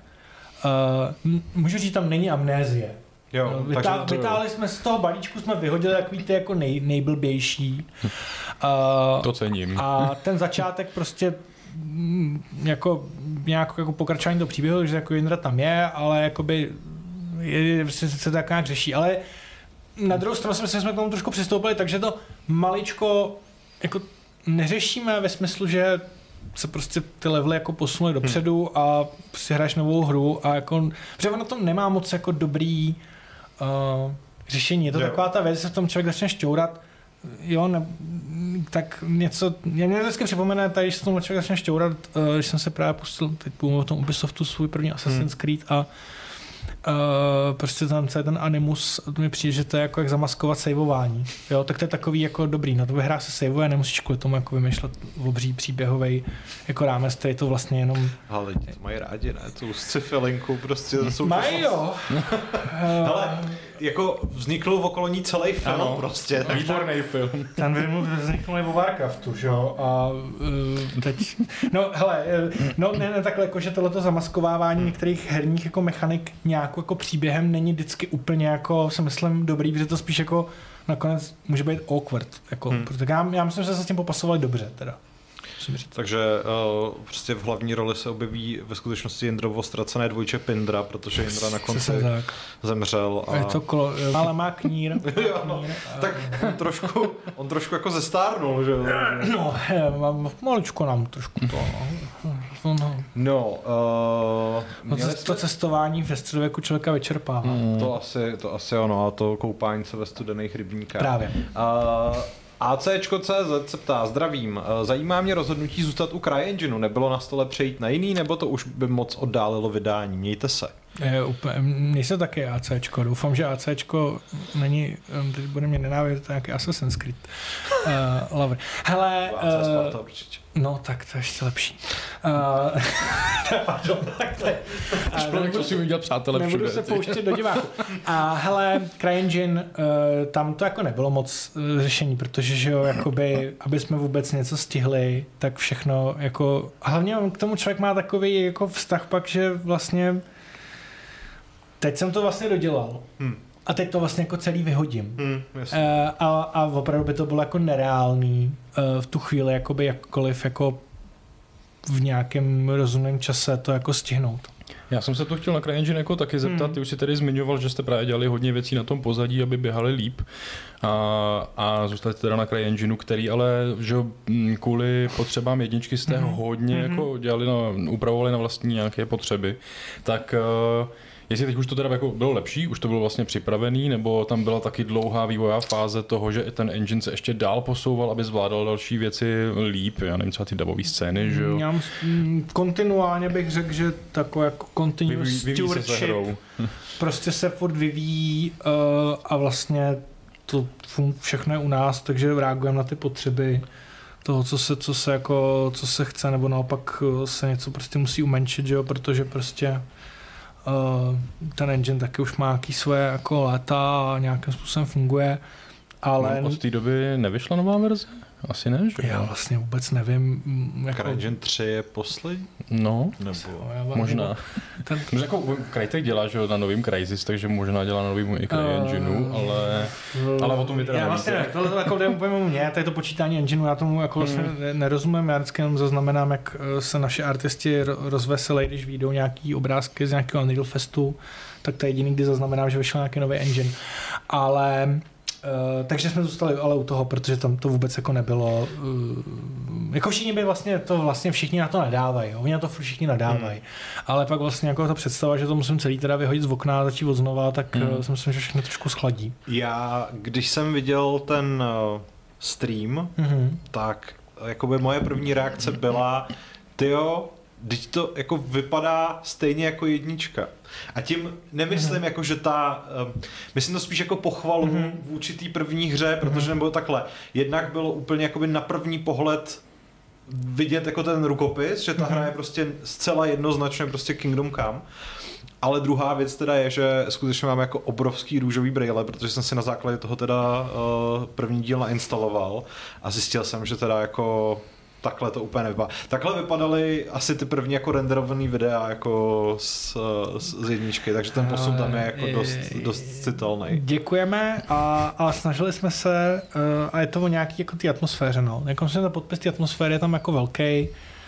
Můžu říct, tam není amnézie. Jo, vytáhli jsme z toho balíčku, jsme vyhodili takový ty jako nejblbější. To cením. A ten začátek prostě jako nějak jako pokračování do příběhu, že jako Jindra tam je, ale jakoby se to tak nějak řeší. Ale na druhou stranu jsme k tomu trošku přistoupili, takže to maličko jako neřešíme ve smyslu, že se prostě ty levely jako posunuly dopředu a prostě hraješ novou hru a jako, protože ono to nemá moc jako dobrý řešení. Je to taková ta věc, že se v tom člověk začne šťourat, tak něco, mě vždycky připomene tady, když se tomu člověk začne šťourat, když jsem se právě pustil teď o tom Ubisoftu svůj první Assassin's Creed a prostě tam ten animus, to mi přijde, že to je jako jak zamaskovat saveování. Jo, tak to je takový jako dobrý. Na to ve hrách se saveuje, nemusíš kvůli tomu jako vymýšlet obří příběhovej jako rámec, který to vlastně jenom... Ale lidi to mají rádi, ne? Tu sci-fi prostě jsou... Mají, jo. Hele, jako vznikl okolo ní celý film, ano, prostě. Výborný film. Ten film vznikl i o Warcraftu, že jo? A teď... No, hele, ne takhle, jako, že tohleto zamaskovávání některých herních jako mechanik nějak jako příběhem není vždycky úplně jako, si myslím, dobrý, protože to spíš jako nakonec může být awkward. Jako, protože já myslím, že se s tím popasovali dobře, teda. Takže prostě v hlavní roli se objeví ve skutečnosti Jindrovo ztracené dvojče Pindra, protože Jindra na konci zemřel. A je to ale má knír. Tak on trošku jako zestárnul, že jo? No, maličko nám trošku to. To cestování ve středověku člověka vyčerpává. To asi ono, a to koupání se ve studených rybníkách. Právě. AC.cz se ptá, zdravím, zajímá mě rozhodnutí zůstat u CryEngineu, nebylo na stole přejít na jiný, nebo to už by moc oddálilo vydání, mějte se. Nejsem taky ACčko, doufám, že ACčko není, teď bude mě nenávidět nějaký Assassin's Creed lover. Hele, no tak to je ještě lepší. Člověk si udělat přátelé všude. Nebudu se pouštět do diváku. A hele, CryEngine, tam to jako nebylo moc řešení, protože že jo, jakoby, aby jsme vůbec něco stihli, tak všechno jako, hlavně k tomu člověk má takový jako vztah pak, že vlastně teď jsem to vlastně dodělal. A teď to vlastně jako celý vyhodím. A opravdu by to bylo jako nereálný v tu chvíli jakoby jakkoliv jako v nějakém rozumném čase to jako stihnout. Já jsem se to chtěl na CryEngine jako taky zeptat, ty už si tady zmiňoval, že jste právě dělali hodně věcí na tom pozadí, aby běhali líp a zůstali teda na CryEngineu, který ale že kvůli potřebám jedničky jste hodně jako dělali upravovali na vlastní nějaké potřeby, tak jestli teď už to teda jako bylo lepší, už to bylo vlastně připravený, nebo tam byla taky dlouhá vývojová fáze toho, že ten engine se ještě dál posouval, aby zvládal další věci líp, já nevím, třeba ty dabové scény, že jo? Já kontinuálně bych řekl, že takové jako continuous stewardship prostě se furt vyvíjí a vlastně to všechno je u nás, takže reagujeme na ty potřeby toho, co se chce, nebo naopak se něco prostě musí umenšit, že jo, protože prostě ten engine taky už má nějaký svoje jako léta a nějakým způsobem funguje, ale... Od té doby nevyšla nová verze? Asi ne, že? Já vlastně vůbec nevím. Jako... CryEngine 3 je poslední? No, nebo... možná. Jako Crytek dělá, že na novým Crysis, takže možná dělá na novým i CryEngineu, ale o tom vy teda já nevíte. Vlastně to jako jde úplně o mě, to je to počítání engineu, já tomu jako vlastně nerozumím, já vždycky jenom zaznamenám, jak se naši artisti rozveselí, když vyjdou nějaký obrázky z nějakého Unreal Festu, tak to je jediný, kdy zaznamenám, že vyšel nějaký nový engine. Ale takže jsme zůstali ale u toho, protože tam to vůbec jako nebylo. Jako všichni by vlastně všichni na to nadávají. Oni na to všichni nadávají. Ale pak vlastně jako ta představa, že to musím celý teda vyhodit z okna a začít odznova, tak si myslím, že všechno trošku schladí. Já, když jsem viděl ten stream, tak jakoby moje první reakce byla, tyjo, teď to jako vypadá stejně jako jednička. A tím nemyslím jako, že myslím to spíš jako pochvalu vůči té první hře, protože nebylo takhle. Jednak bylo úplně jakoby na první pohled vidět jako ten rukopis, že ta hra je prostě zcela jednoznačně prostě Kingdom Come. Ale druhá věc teda je, že skutečně mám jako obrovský růžový brejle, protože jsem si na základě toho teda první díl nainstaloval a zjistil jsem, že teda jako takhle to úplně nevypadá. Takhle vypadaly asi ty první jako renderovaný videa jako z jedničky, takže ten posun tam je jako dost citelný. Děkujeme a snažili jsme se a je to o nějaký jako ty atmosféře, no. Jako myslím, ten podpis té atmosféry je tam jako velký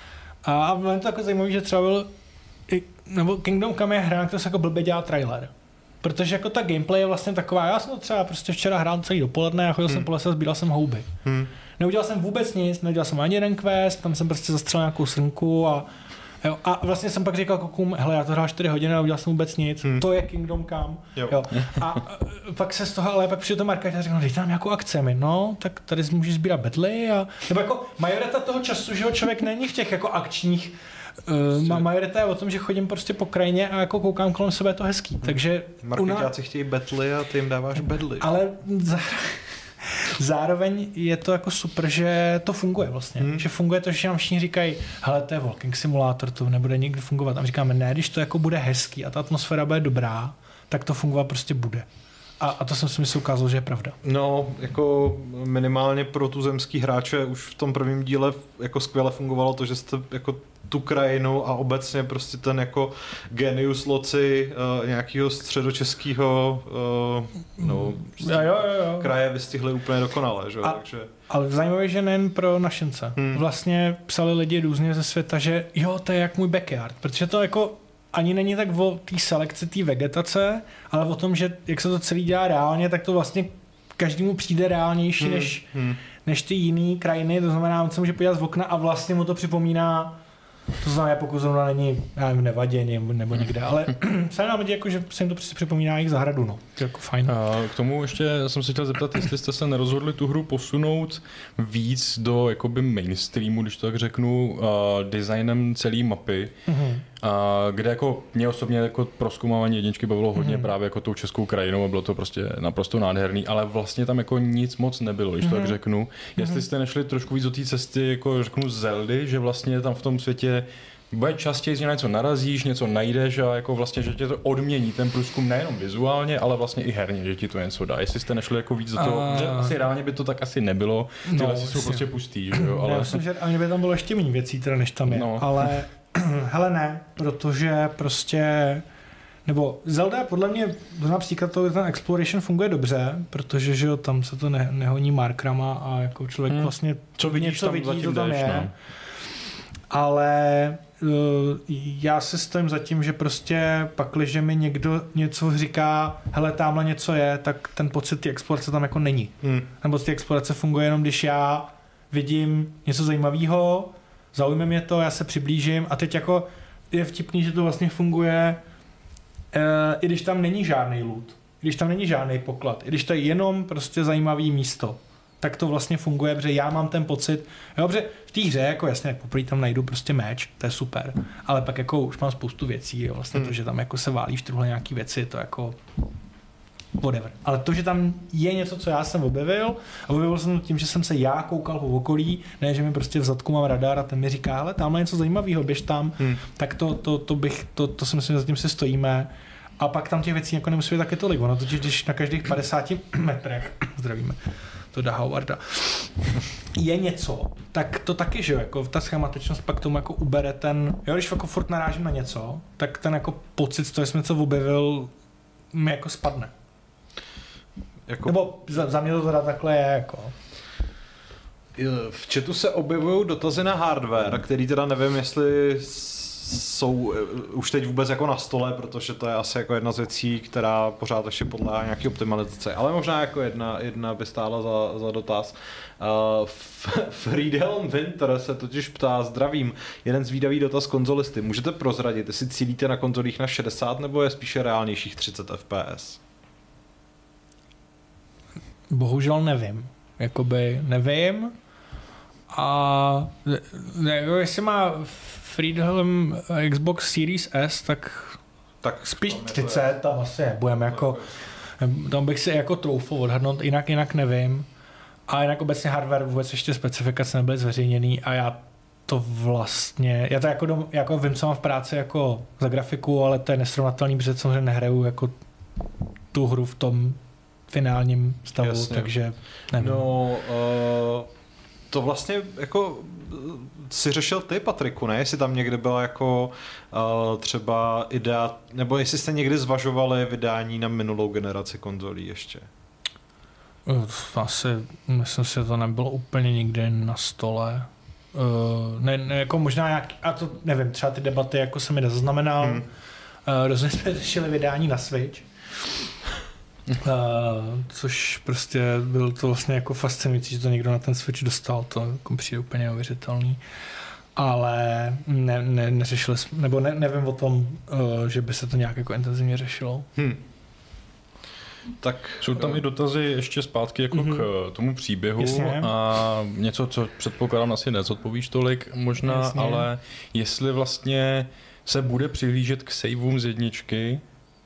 a bylo to jako zajímavý, že třeba byl nebo Kingdom Come je hra, na kterou se jako blbě dělá trailer. Protože jako ta gameplay je vlastně taková, já jsem to třeba prostě včera hrál celý dopoledne a chodil jsem po lese a sbíral jsem houby. Neudělal jsem vůbec nic, neudělal jsem ani jeden quest, tam jsem prostě zastřelil nějakou srnku a vlastně jsem pak říkal kokům, hele, já to hrál 4 hodiny a neudělal jsem vůbec nic, to je Kingdom Come. Jo. A pak se z toho, ale pak přijde to marketér a řekl, no dejte nám nějakou akci, no, tak tady můžeš sbírat bedly a nebo jako majorita toho času, že člověk není v těch jako akčních majorita je o tom, že chodím prostě po krajině a jako koukám kolem sebe, je to hezký. Takže marketáci chtějí betly a ty jim dáváš bedly. Ale zároveň je to jako super, že to funguje vlastně. Že funguje to, že nám všichni říkají, hele, to je walking simulátor, to nebude nikdy fungovat. A my říkáme, ne, když to jako bude hezký a ta atmosféra bude dobrá, tak to fungovat prostě bude. A to jsem si myslím ukázal, že je pravda. No, jako minimálně pro tuzemský hráče už v tom prvním díle jako skvěle fungovalo to, že jste jako tu krajinu a obecně prostě ten jako genius loci nějakého středočeského kraje vystihli úplně dokonale. Že? Takže... Ale zajímavé, že nejen pro našence. Vlastně psali lidi různě ze světa, že jo, to je jak můj backyard, protože to jako ani není tak o té selekci té vegetace, ale o tom, že jak se to celý dělá reálně, tak to vlastně každému přijde reálnější než ty jiný krajiny, to znamená, on se může podívat z okna a vlastně mu to připomíná, to znamená, pokud zrovna není, já nevím, Nevadě nebo někde, ale se nám jako, že se jim to připomíná jejich zahradu, no. To je jako fajn. A k tomu ještě jsem se chtěl zeptat, jestli jste se nerozhodli tu hru posunout víc do jakoby mainstreamu, když to tak řeknu, designem celé mapy, kde jako mě osobně jako prozkoumávání jedničky bavilo hodně právě jako tou českou krajinou a bylo to prostě naprosto nádherný, ale vlastně tam jako nic moc nebylo, když to tak řeknu. Jestli jste nešli trošku víc do té cesty, jako řeknu Zeldy, že vlastně tam v tom světě bude častěji, že na něco narazíš, něco najdeš a jako vlastně, že tě to odmění ten průzkum nejenom vizuálně, ale vlastně i herně, že ti to něco dá. Jestli jste nešli jako víc do toho, že asi reálně by to tak asi nebylo, ty lesy jsou prostě pustý, že jo. Ale... Já myslím, že ani by tam bylo ještě méně věcí, teda než tam je, ale hele ne, protože prostě nebo Zelda podle mě například to, ten exploration funguje dobře, protože že jo, tam se to nehoní markrama a jako člověk vlastně co vidíš, něco tam vidí, to tam jdeš, je. no. Ale já se stojím za tím, že prostě pakliže mi někdo něco říká, hele, tamhle něco je, tak ten pocit té explorace tam jako není. Ten pocit té explorace funguje jenom, když já vidím něco zajímavého, zaujme mě to, já se přiblížím a teď jako je vtipný, že to vlastně funguje i když tam není žádný loot, když tam není žádný poklad, i když to je jenom prostě zajímavý místo, tak to vlastně funguje, protože já mám ten pocit, jo, protože v té hře, jako jasně, poprvé tam najdu prostě meč, to je super, ale pak jako už mám spoustu věcí, jo, vlastně to, že tam jako se válí v truhle nějaký věci, to jako whatever. Ale to, že tam je něco, co já jsem objevil, a objevil jsem tím, že jsem se já koukal po okolí, ne, že mi prostě v zadku mám radar a ten mi říká, ale tamhle něco zajímavého, běž tam, tak to si myslím, že zatím si stojíme. A pak tam těch věcí jako nemusí být taky tolik. Ono totiž, když na každých 50 metrech, zdravíme, to dá Howarda, je něco, tak to taky, že jo, jako ta schematičnost pak tomu jako ubere ten, jo, když jako furt narážím na něco, tak ten jako pocit z toho, že jsem něco objevil, mi jako spadne. Jako... Nebo za mě to teda takhle je, jako. V chatu se objevují dotazy na hardware, který teda nevím, jestli jsou už teď vůbec jako na stole, protože to je asi jako jedna z věcí, která pořád ještě podléhá nějaký optimalizaci, ale možná jako jedna by stála za dotaz. Friedhelm Winter se totiž ptá, zdravím, jeden zvídavý dotaz konzolisty. Můžete prozradit, jestli cílíte na konzolích na 60 nebo je spíše reálnějších 30 FPS? Bohužel nevím. Jakoby nevím. A jestli má Friedhelm Xbox Series S, tak spíš 30, tam asi nebudeme jako, tam bych si jako troufl odhadnout, jinak nevím. A jinak obecně hardware vůbec ještě specifikace nebyly zveřejněný a já to jako vím, co mám v práci jako za grafiku, ale to je nesrovnatelný, protože samozřejmě nehraju jako tu hru v tom finálním stavu, jasně. Takže nevím. No, to vlastně jako si řešil ty, Patriku, ne? Jestli tam někde byla jako třeba idea, nebo jestli jste někdy zvažovali vydání na minulou generaci konzolí ještě? Asi, myslím si, že to nebylo úplně nikdy na stole. Ne, jako možná nějak, a to nevím, třeba ty debaty jako jsem mi nezaznamenal. Rozhodně jsme řešili vydání na Switch. Což prostě bylo to vlastně jako fascinující, že to někdo na ten Switch dostal, to jako přijde úplně neuvěřitelný. Ale neřešili jsme, nebo nevím o tom, že by se to nějak jako intenzivně řešilo. Tak jsou tam i dotazy ještě zpátky jako k tomu příběhu. Jasně. A něco, co předpokládám asi nezodpovíš tolik možná, jasně. Ale jestli vlastně se bude přihlížet k saveům z jedničky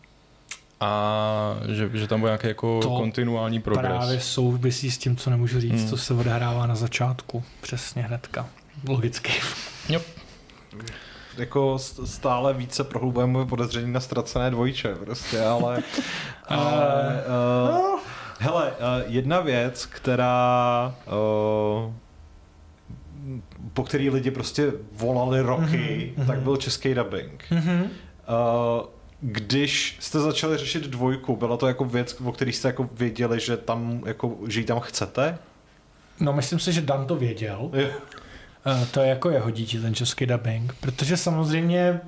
a že tam bude nějaký jako kontinuální progres. Právě souvisí s tím, co nemůžu říct, co se odehrává na začátku. Přesně hnedka. Logicky. Jo. Jako stále více prohlubujeme podezření na ztracené dvojče prostě, ale hele, jedna věc, která po který lidi prostě volali roky, tak byl český dubbing. Když jste začali řešit dvojku, byla to jako věc, o který jste jako věděli, že tam jako, že ji tam chcete? No, myslím si, že Dan to věděl. To je jako jeho dítě, ten český dubbing, protože samozřejmě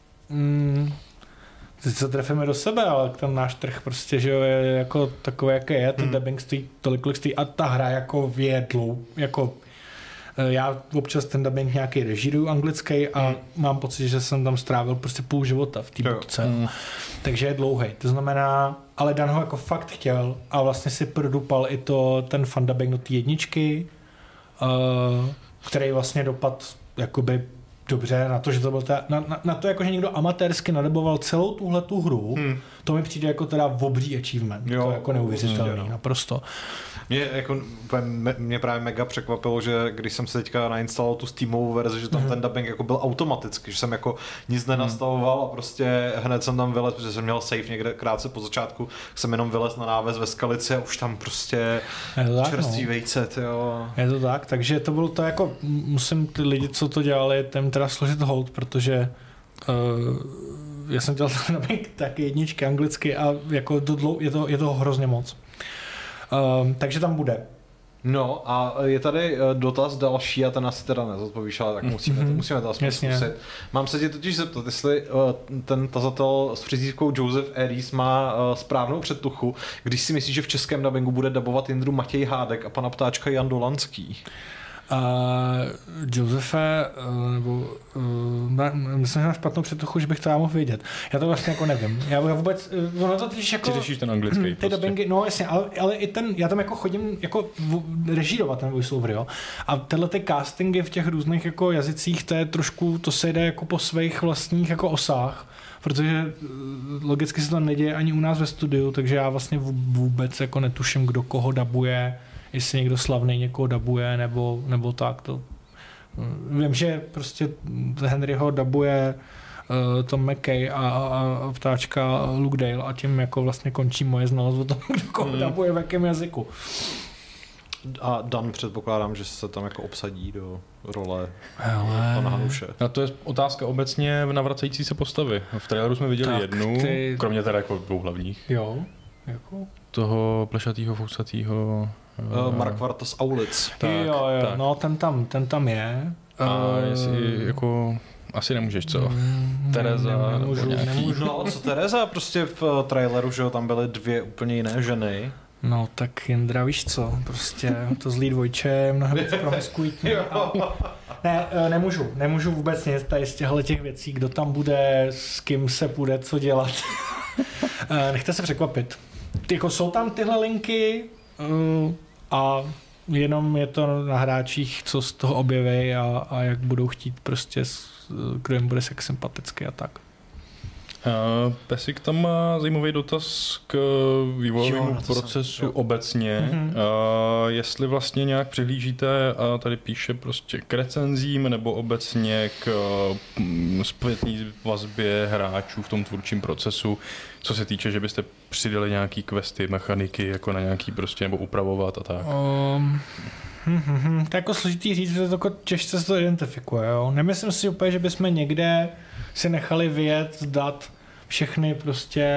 teď se trefíme do sebe, ale ten náš trh prostě, že jo, je jako takový, jaký je, ten dubbing stojí tolik, kolik stojí a ta hra jako je jako já občas ten dubbing nějaký režíruju anglický a mám pocit, že jsem tam strávil prostě půl života v té bukce. Takže je dlouhý. To znamená, ale Dan ho jako fakt chtěl a vlastně si produpal i ten fan dubbing do té jedničky, který vlastně dopad jakoby dobře na to, že to byl na to, jako, že někdo amatérsky naduboval celou tuhletu hru, to mi přijde jako teda obří achievement. Jo, to je jako neuvěřitelný, naprosto. Mě právě mega překvapilo, že když jsem se teďka nainstaloval tu Steamovou verzi, že tam ten dubbing jako byl automaticky, že jsem jako nic nenastavoval a prostě hned jsem tam vylez, protože jsem měl save někde krátce po začátku, jsem jenom vylez na náves ve Skalici a už tam prostě čerstvý vejce, jo. Je to tak, takže to bylo to jako, musím ty lidi, co to dělali,tem teda složit hold, protože já jsem dělal ten dubbing taky jedničky anglicky a jako je to hrozně moc. Takže tam bude. No a je tady dotaz další a ten asi teda nezodpovíš, ale tak musíme to aspoň zkusit. Mám se tě totiž zeptat, jestli ten tazatel s přezdívkou Joseph Eris má správnou předtuchu, když si myslíš, že v českém dabingu bude dabovat Jindru Matěj Hádek a pana Ptáčka Jan Dolanský. Josefe, nebo myslím, že mám špatnou předtuchu, že bych to já mohl vědět. Já to vlastně jako nevím. Já vůbec, ono to totiž jako... Ty řešíš ten anglický ty prostě. dubbingy, no jasně, ale i ten, já tam jako chodím jako režírovat ten voiceover, jo. A tyhle ty castingy v těch různých jako jazycích, to je trošku, to se jde jako po svých vlastních jako osách, protože logicky se to neděje ani u nás ve studiu, takže já vlastně vůbec jako netuším, kdo koho dabuje, jestli někdo slavný někoho dabuje, nebo tak to. Vím, že prostě Henryho dabuje Tom McKay a ptáčka Luke Dale a tím jako vlastně končí moje znalost o tom, kdo koho dabuje v jakém jazyku. A Dan předpokládám, že se tam jako obsadí do role pana Hanuše. A to je otázka obecně v navracející se postavy. V traileru jsme viděli jednu, kromě teda jako dvou hlavních. Jo, jako? Toho plešatýho, fousatýho... Mark Vartas Aulic. Tak, jo, tak. No ten tam je. A jestli jako... Asi nemůžeš, co? Tereza nemůžu. No co Tereza? Prostě v traileru, že jo, tam byly dvě úplně jiné ženy. No tak Jindra, víš co, prostě to zlý dvojče je mnohem víc promiskuitní. Ne, nemůžu vůbec nic tady z těch věcí, kdo tam bude, s kým se půjde, co dělat. Nechte se překvapit. Jako jsou tam tyhle linky a jenom je to na hráčích, co z toho objeví a jak budou chtít prostě, kdo jim bude sympatický a tak. Pesik tam má zajímavý dotaz k vývojovému procesu obecně. Jestli vlastně nějak přihlížíte, a tady píše prostě k recenzím nebo obecně k zpětné vazbě hráčů v tom tvůrčím procesu, co se týče, že byste přidali nějaký questy, mechaniky, jako na nějaký prostě, nebo upravovat a tak. To je jako složitý říct, že to jako těžce se to identifikuje. Jo? Nemyslím si úplně, že bychom někde si nechali vyjet z dat všechny prostě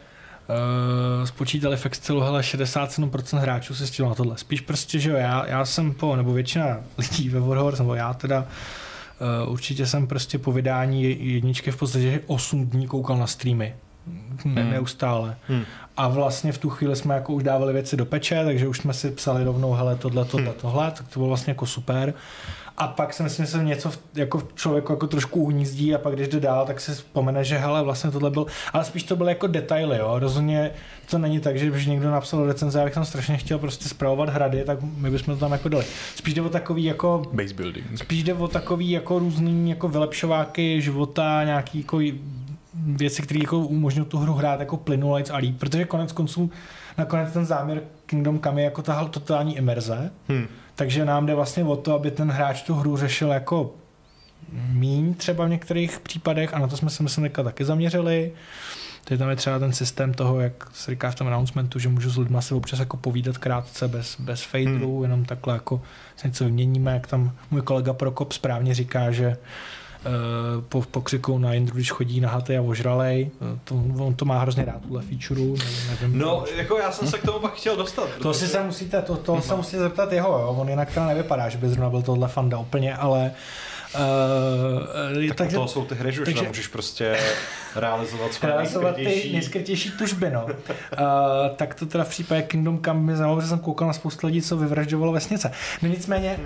spočítali v Excelu, hele, 67% hráčů se stělo na tohle. Spíš prostě, že jo, já jsem nebo většina lidí ve Warhorse, nebo já teda určitě jsem prostě po vydání jedničky v podstatě 8 dní koukal na streamy. Neustále. A vlastně v tu chvíli jsme jako už dávali věci do peče, takže už jsme si psali rovnou, hele, tohle, tak to bylo vlastně jako super. A pak si myslím, že se něco jako člověku jako trošku uhnízdí a pak když jde dál, tak si vzpomene, že hele, vlastně tohle byl, ale spíš to byly jako detaily, jo. Rozhodně to není tak, že když někdo napsal recenze, abych tam strašně chtěl prostě spravovat hrady, tak my bychom to tam jako dali. Spíš jde o takový jako base building. Spíš jde o takový jako různý jako vylepšováky života, nějaký jako věci, které jako umožňují tu hru hrát jako plynulejc a líp, protože konec konců nakonec ten záměr Kingdom Come je jako tahle totální imerze, takže nám jde vlastně o to, aby ten hráč tu hru řešil jako míň třeba v některých případech a na to jsme se myslím taky zaměřili. Teď tam je třeba ten systém toho, jak se říká v tom announcementu, že můžu s lidma se občas jako povídat krátce bez faderu, jenom takhle jako se něco vyměníme, jak tam můj kolega Prokop správně říká, že pokřikou na Jindru, když chodí na haty a ožralej. On to má hrozně rád, tuhle featureu. Nevím, no, jako já jsem se k tomu pak chtěl dostat. To si se musíte, to se musíte zeptat jeho, jo? On jinak teda nevypadá, že by zrovna byl tohle fanda úplně, ale tak takže, toho jsou ty hry, že už tam můžeš prostě realizovat ty nejskrytější tužby, no. Tak to teda v případě Kingdom Come mi zajímalo, že jsem koukal na spoustu lidí, co vyvražďovalo vesnice. No nicméně,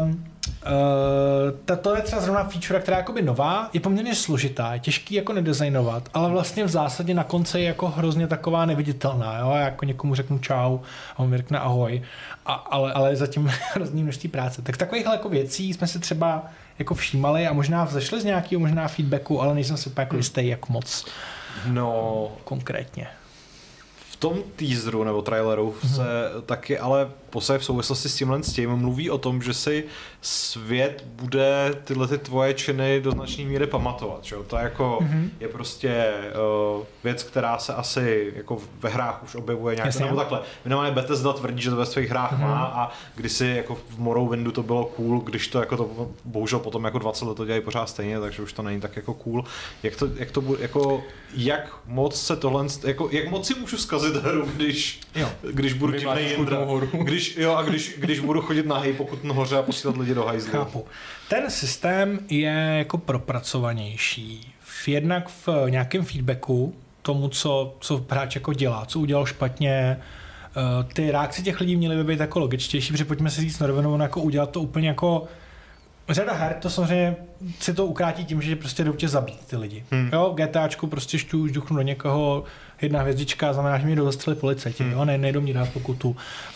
to je třeba zrovna feature, která je jakoby nová, je poměrně složitá, je těžký jako nedesignovat, ale vlastně v zásadě na konci je jako hrozně taková neviditelná, jo? Já jako někomu řeknu čau a on mi řekne ahoj, ale zatím hrozný množství práce. Tak takovýchhle jako věcí jsme si třeba jako všímali a možná vzešli z nějakého možná feedbacku, ale nejsem si úplně jako jistý, jak moc konkrétně. V tom teaseru nebo traileru se taky ale v souvislosti s tím mluví o tom, že si svět bude tyhle ty tvoje činy do značné míry pamatovat. Že? To jako je prostě věc, která se asi jako ve hrách už objevuje nějak, nebo takhle. Minimálně Bethesda tvrdí, že to ve svých hrách má a kdysi jako v Morrowindu to bylo cool, když to jako to bohužel potom jako 20 let to dělají pořád stejně, takže už to není tak jako cool. Jak to bude, jako jak moc se tohle, jako jak moc si můžu zkazit hru, když budu divnej Jindra. Když budu chodit nahej pokud nahoře a posílat lidi do hajzlu. Chápu. Ten systém je jako propracovanější. Jednak v nějakém feedbacku tomu, co hráč jako dělá, co udělal špatně, ty reakce těch lidí měly by být jako logičtější, protože pojďme si říct na rovinu, jako udělat to úplně jako řada her, to samozřejmě si to ukrátí tím, že prostě jdou tě zabít ty lidi. Jo, GTAčku prostě žduchnu do někoho, 1 hvězdička znamená, že mě jdou zastřelit policajti, jo, nejdou mě dát pokutu.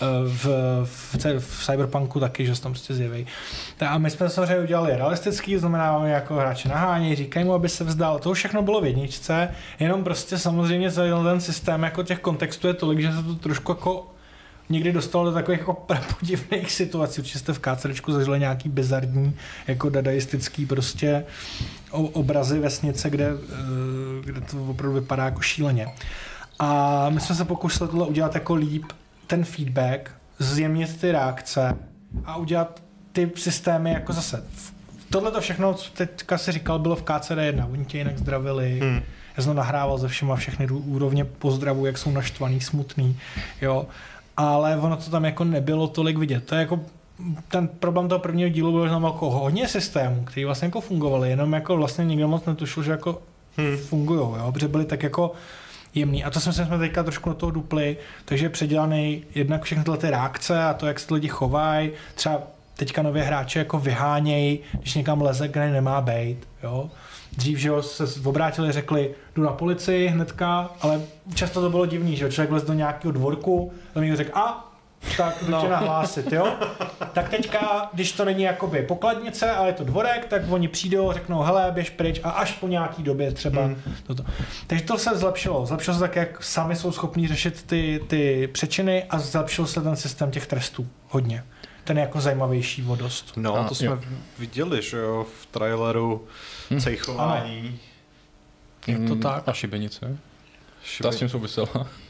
V Cyberpunku taky, že se tam prostě zjeví. A my jsme samozřejmě udělali realistický, znamená, jako hráče nahánějí, říkají mu, aby se vzdal. To všechno bylo v jedničce, jenom prostě samozřejmě ten systém jako těch kontextů je tolik, že se to trošku jako někdy dostalo do takových jako prapodivných situací. Určitě jste v KCDčku zažili nějaký bizarní, jako dadaistický prostě obrazy vesnice, kde to opravdu vypadá jako šíleně. A my jsme se pokusili tohle udělat jako líp, ten feedback, zjemnit ty reakce a udělat ty systémy jako zase. Tohle to všechno, co teďka si říkal, bylo v KCD1. Oni tě jinak zdravili. Já jsem nahrával ze všema všechny úrovně pozdravu, jak jsou naštvaný, smutný. Jo. Ale ono to tam jako nebylo tolik vidět. To je jako ten problém toho prvního dílu byl, že tam jako hodně systémů, který vlastně jako fungovaly, jenom jako vlastně nikdo moc netušil, že jako fungujou, jo, protože byly tak jako jemný. A to jsme teďka trošku na toho dupli, takže je předělaný jednak všechny tyhle ty reakce a to, jak se lidi chovají. Třeba teďka nově hráče jako vyhánějí, když někam leze, kde nemá bejt, jo. Dřív, že jo, se obrátili, řekli, jdu na policii hnedka, ale často to bylo divný, že jo, člověk lez do nějakého dvorku, tam někdo řekl, tak jdu tě nahlásit, jo. Tak teďka, když to není jakoby pokladnice, ale je to dvorek, tak oni přijdou, řeknou, hele, běž pryč a až po nějaký době třeba toto. Takže to se zlepšilo. Zlepšilo se tak, jak sami jsou schopní řešit ty přečiny a zlepšil se ten systém těch trestů hodně. Ten je jako zajímavější o dost. No, to jsme viděli, že jo, v traileru cejchování. Je to tak. A šibenice? Ta s tím souvisela?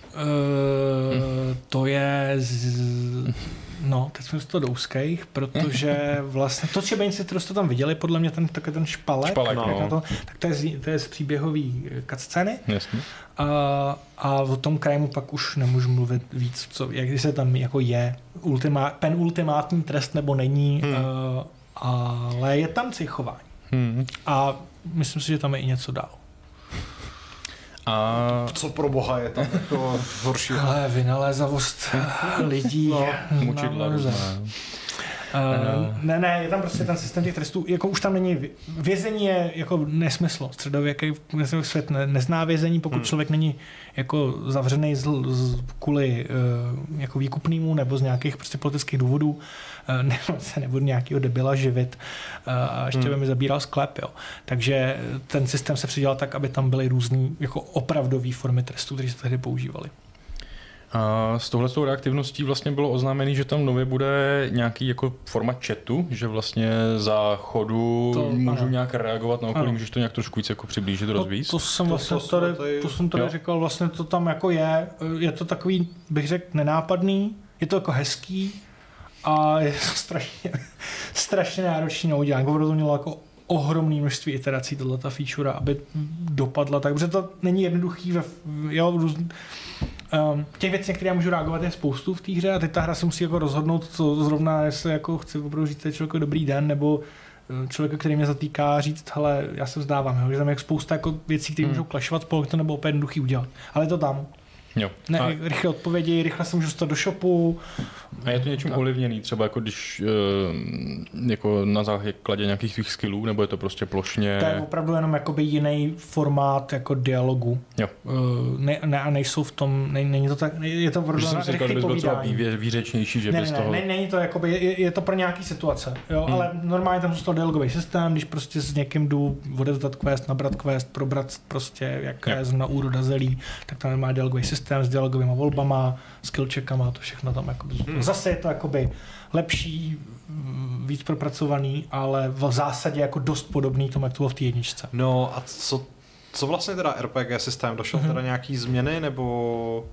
To je no, teď jsme z toho douských, protože vlastně to šibenice, kterou jste tam viděli, podle mě ten špalek no. Tak to je z příběhový cutscény. A o tom Crimeu pak už nemůžu mluvit víc, jak se tam jako je ultimátní trest nebo není, ale je tam cejchování. A myslím si, že tam je i něco dál. A co pro boha je tam jako horší? Ale vynalézavost lidí. Mučidla různá. Ne, je tam prostě ten systém těch trestů, jako už tam není, vězení je jako nesmysl, středověký svět nezná vězení, pokud člověk není jako zavřený kvůli jako výkupnýmu nebo z nějakých prostě politických důvodů, nebo se nebudu nějakého debila živit a ještě by mi zabíral sklep, jo. Takže ten systém se předělal tak, aby tam byly různý jako opravdové formy trestů, které se tehdy používaly. A s touhletou reaktivností vlastně bylo oznámený, že tam nově bude nějaký jako forma chatu, že vlastně za chodu můžu nějak reagovat na okolí, můžeš to nějak trošku víc jako přiblížit, rozvíjet? To jsem tady říkal, vlastně to tam jako je to takový, bych řekl, nenápadný, je to jako hezký a je to strašně náročný na udělání. Opravdu to mělo jako ohromné množství iterací tato feature, aby dopadla tak, protože to není jednoduchý těch věcí, které já můžu reagovat, je spoustu v té hře a teď ta hra se musí jako rozhodnout, co zrovna, jestli jako chci opravdu říct člověku dobrý den, nebo člověka, který mě zatýká, říct, hele, já se vzdávám, že tam je spousta jako věcí, které můžou klašovat spolu, to nebylo úplně jednoduchý udělat, ale je to tam. Jo. Rychle odpovědi, rychle se můžu dostat do shopu. A je to něčím ovlivněný, třeba jako když jako na základě nějakých svých skillů, nebo je to prostě plošně? To je opravdu jenom jakoby jiný formát jako dialogu. Jo. A nejsou v tom, není to tak, je to opravdu rychlý povídání. Výřečnější, že bez toho... Není to jakoby, je to pro nějaký situace, jo, ale normálně tam zůstal dialogový systém, když prostě s někým jdu odevzdat quest, nabrat quest, probrat prostě, jak je zrovna úroda zelí, tak tam má dialogový systém s dialogovými volbama, skillcheckama, to všechno tam jakoby. Zase je to jakoby lepší, víc propracovaný, ale v zásadě jako dost podobný tomu, jak to bylo v té jedničce. No a co vlastně teda RPG systém? Došel teda nějaký změny, nebo...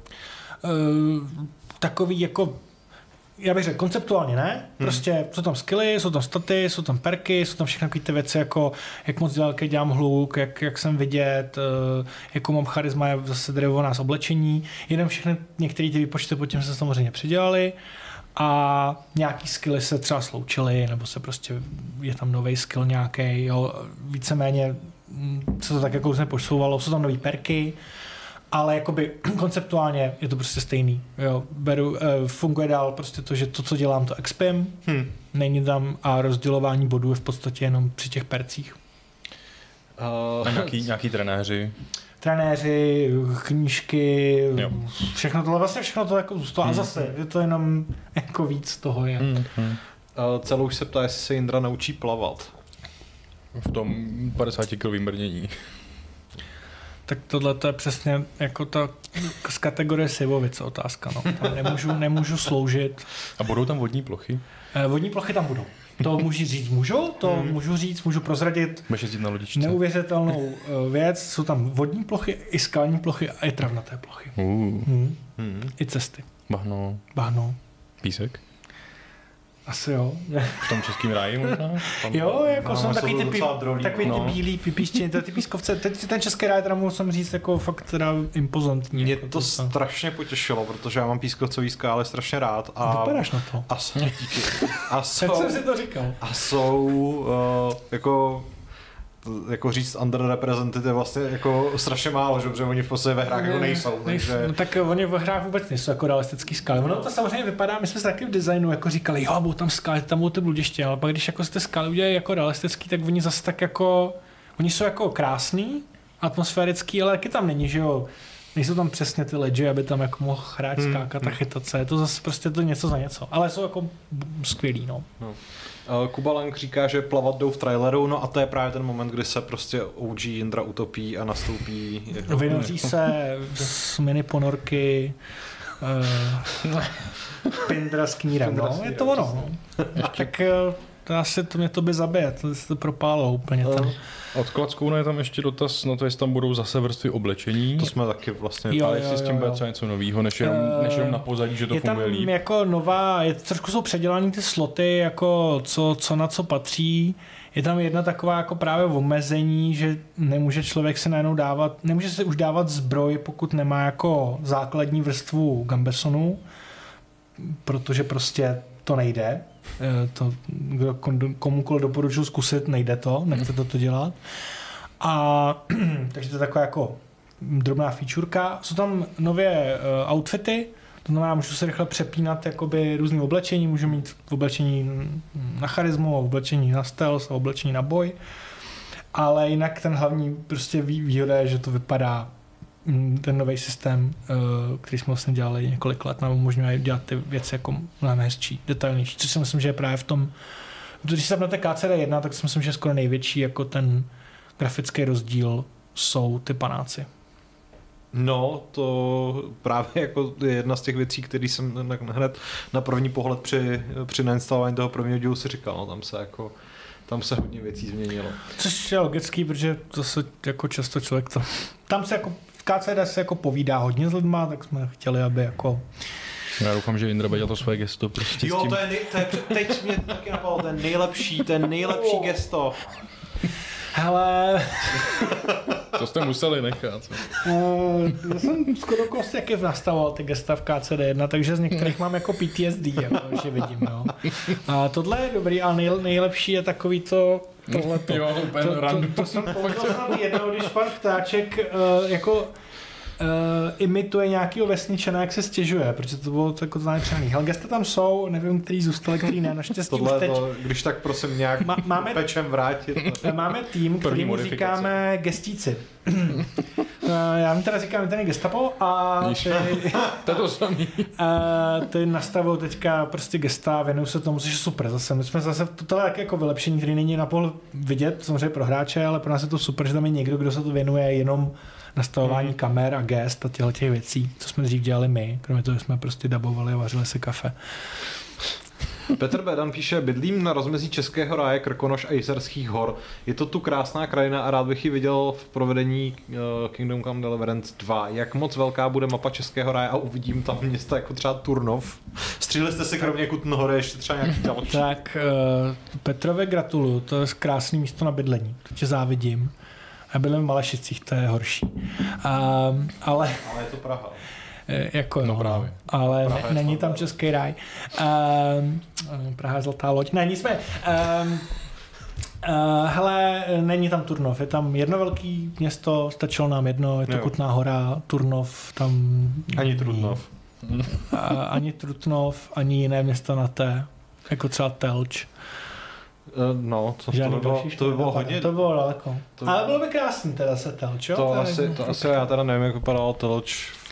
Takový jako, já bych řekl, konceptuálně ne. Prostě jsou tam skilly, jsou tam staty, jsou tam perky, jsou tam všechny takové ty věci, jako jak moc daleký dělám hluk, jak jsem vidět, jakou mám charisma, je zase drevo nás oblečení. Jenom všechny, některé ty výpočty potom se samozřejmě přidělali a nějaký skilly se třeba sloučily, nebo se prostě, je tam nový skill nějaký, jo, víceméně se to tak jako různě posouvalo, jsou tam nový perky ale jakoby konceptuálně je to prostě stejný. Jo, funguje dál prostě to, že to, co dělám, to expim, není tam a rozdělování bodů je v podstatě jenom při těch percích. A nějaký trenéři? Trenéři, knížky, všechno tohle, vlastně všechno to jako zůstalo. A zase je to jenom jako víc toho je. Celou už se ptá, jestli se Jindra naučí plavat. V tom 50-kilovým brnění. Tak tohle to je přesně jako ta z kategorie Sivovice otázka. No. Tam nemůžu sloužit. A budou tam vodní plochy? Vodní plochy tam budou. To můžu říct, můžu prozradit. Můžeš jezdit na lodičce. Neuvěřitelnou věc. Jsou tam vodní plochy, i skalní plochy a i travnaté plochy. I cesty. Bahno. Písek? Asi jo. V tom českým ráji možná? Jo, jako jsou takový ty bílý písčiny, ty pískovce. Teď ten český ráj teda musím říct jako fakt teda impozantní. Mě jako to strašně potěšilo, protože já mám pískovcový skály strašně rád. A vypadáš na to. Díky. Já jsem si to říkal. A jsou jako říct underrepresented je vlastně jako strašně málo, že? Protože oni v podstatě ve hrách jako nejsou. Takže... No tak oni ve hrách vůbec nejsou jako realistický skály. Ono to samozřejmě vypadá, my jsme se taky v designu jako říkali, jo, budou tam skály, tam budou ty bludiště, ale pak když jako se ty skály udělají jako realistický, tak oni zase tak jako, oni jsou jako krásný, atmosférický, ale taky tam není, že jo. Nejsou tam přesně ty ledži, aby tam jako mohl hráč skákat a chytat se. Je to zase prostě to něco za něco. Ale jsou jako skvělý, no. Kuba Lang říká, že plavat jdou v traileru, no a to je právě ten moment, kdy se prostě OG Jindra utopí a nastoupí. Vynoří se z mini ponorky Pindra s knírem, no. Je to ono. Tak to asi mě to by zabije, to se to propálo úplně tam. Od Klackouna je tam ještě dotaz na to, jestli tam budou zase vrstvy oblečení. To jsme taky vlastně... Ale jestli s tím bude třeba něco novýho, než jenom na pozadí, že to funguje líp. Je tam jako nová, trošku jsou předělaný ty sloty, jako co na co patří. Je tam jedna taková jako právě omezení, že nemůže člověk se najednou nemůže se už dávat zbroj, pokud nemá jako základní vrstvu gambesonu, protože prostě to nejde. To, komukoliv doporučuji zkusit, nejde to, nechcete to dělat. A takže to je taková jako drobná featureka. Jsou tam nově outfity, to znamená, můžu se rychle přepínat jakoby různý oblečení, můžu mít oblečení na charismu, oblečení na stealth, oblečení na boj, ale jinak ten hlavní prostě výhoda je, že to vypadá ten nový systém, který jsme vlastně dělali několik let, nám umožňuje dělat ty věci jako mnohem hezčí, detailnější, což si myslím, že je právě v tom, když se zapnete KCD1, tak si myslím, že je skoro největší jako ten grafický rozdíl jsou ty panáci. No, to právě jako je jedna z těch věcí, které jsem hned na první pohled při nainstalování toho prvního dílu si říkal, no tam se hodně věcí změnilo. Což je logický, protože zase jako často člověk to... Tam se jako KCD se jako povídá hodně s lidma, tak jsme chtěli, aby jako... Já doufám, že Jindra bude dělat to svoje gesto prostě jo, s tím. Teď mě taky napadlo, ten nejlepší gesto. Hele... To jste museli nechat. Já jsem skoro kost jaký nastavoval ty gesta v KCD1, takže z některých mám jako PTSD, jako, že vidím. Jo. A tohle je dobrý, ale nejlepší je takový to... Tohleto. Jo, to jsem pověděl jednou, když pan Ptáček imituje nějakýho vesničana, jak se stěžuje, protože to bylo jako zanepřený. Gesta tam jsou, nevím, který zůstaly, který ne, naštěstí už teď. Když tak prosím nějak pečem vrátit. Máme tým, kterýmu říkáme gestíci. Já mi teda říkám ten gestapo a ty nastavují teďka prostě gesta, věnují se tomu, což je super zase. My jsme zase tohle jako vylepšení, který není na pohled vidět, samozřejmě pro hráče, ale pro nás je to super, že tam je někdo, kdo se to věnuje jenom nastavování kamer a gest a těch věcí, co jsme dřív dělali my, kromě toho, že jsme prostě dabovali a vařili si kafe. Petr Bedan píše, bydlím na rozmezí Českého ráje, Krkonoš a Jizerských hor. Je to tu krásná krajina a rád bych ji viděl v provedení Kingdom Come Deliverance 2. Jak moc velká bude mapa Českého ráje a uvidím tam města jako třeba Turnov? Stříleli jste si kromě Kutné Hory ještě třeba nějaký další? Tak Petrové gratuluju, to je krásné místo na bydlení, to tě závidím. Já bydlím v Malešicích, to je horší. Ale je to Praha. Jako no právě. Ale není tam Český ráj. Praha je zlatá loď. Ne, nicméně. Hele, není tam Turnov, je tam jedno velké město, stačilo nám jedno, je to Kutná Hora, Turnov, tam... Ani Trutnov. Ani Trutnov, ani jiné město na T, jako třeba Telč. No, to by bylo hodně... To bylo daleko. Ale bylo by krásný teda se Telč, jo? To asi já teda nevím, jak vypadal Telč v...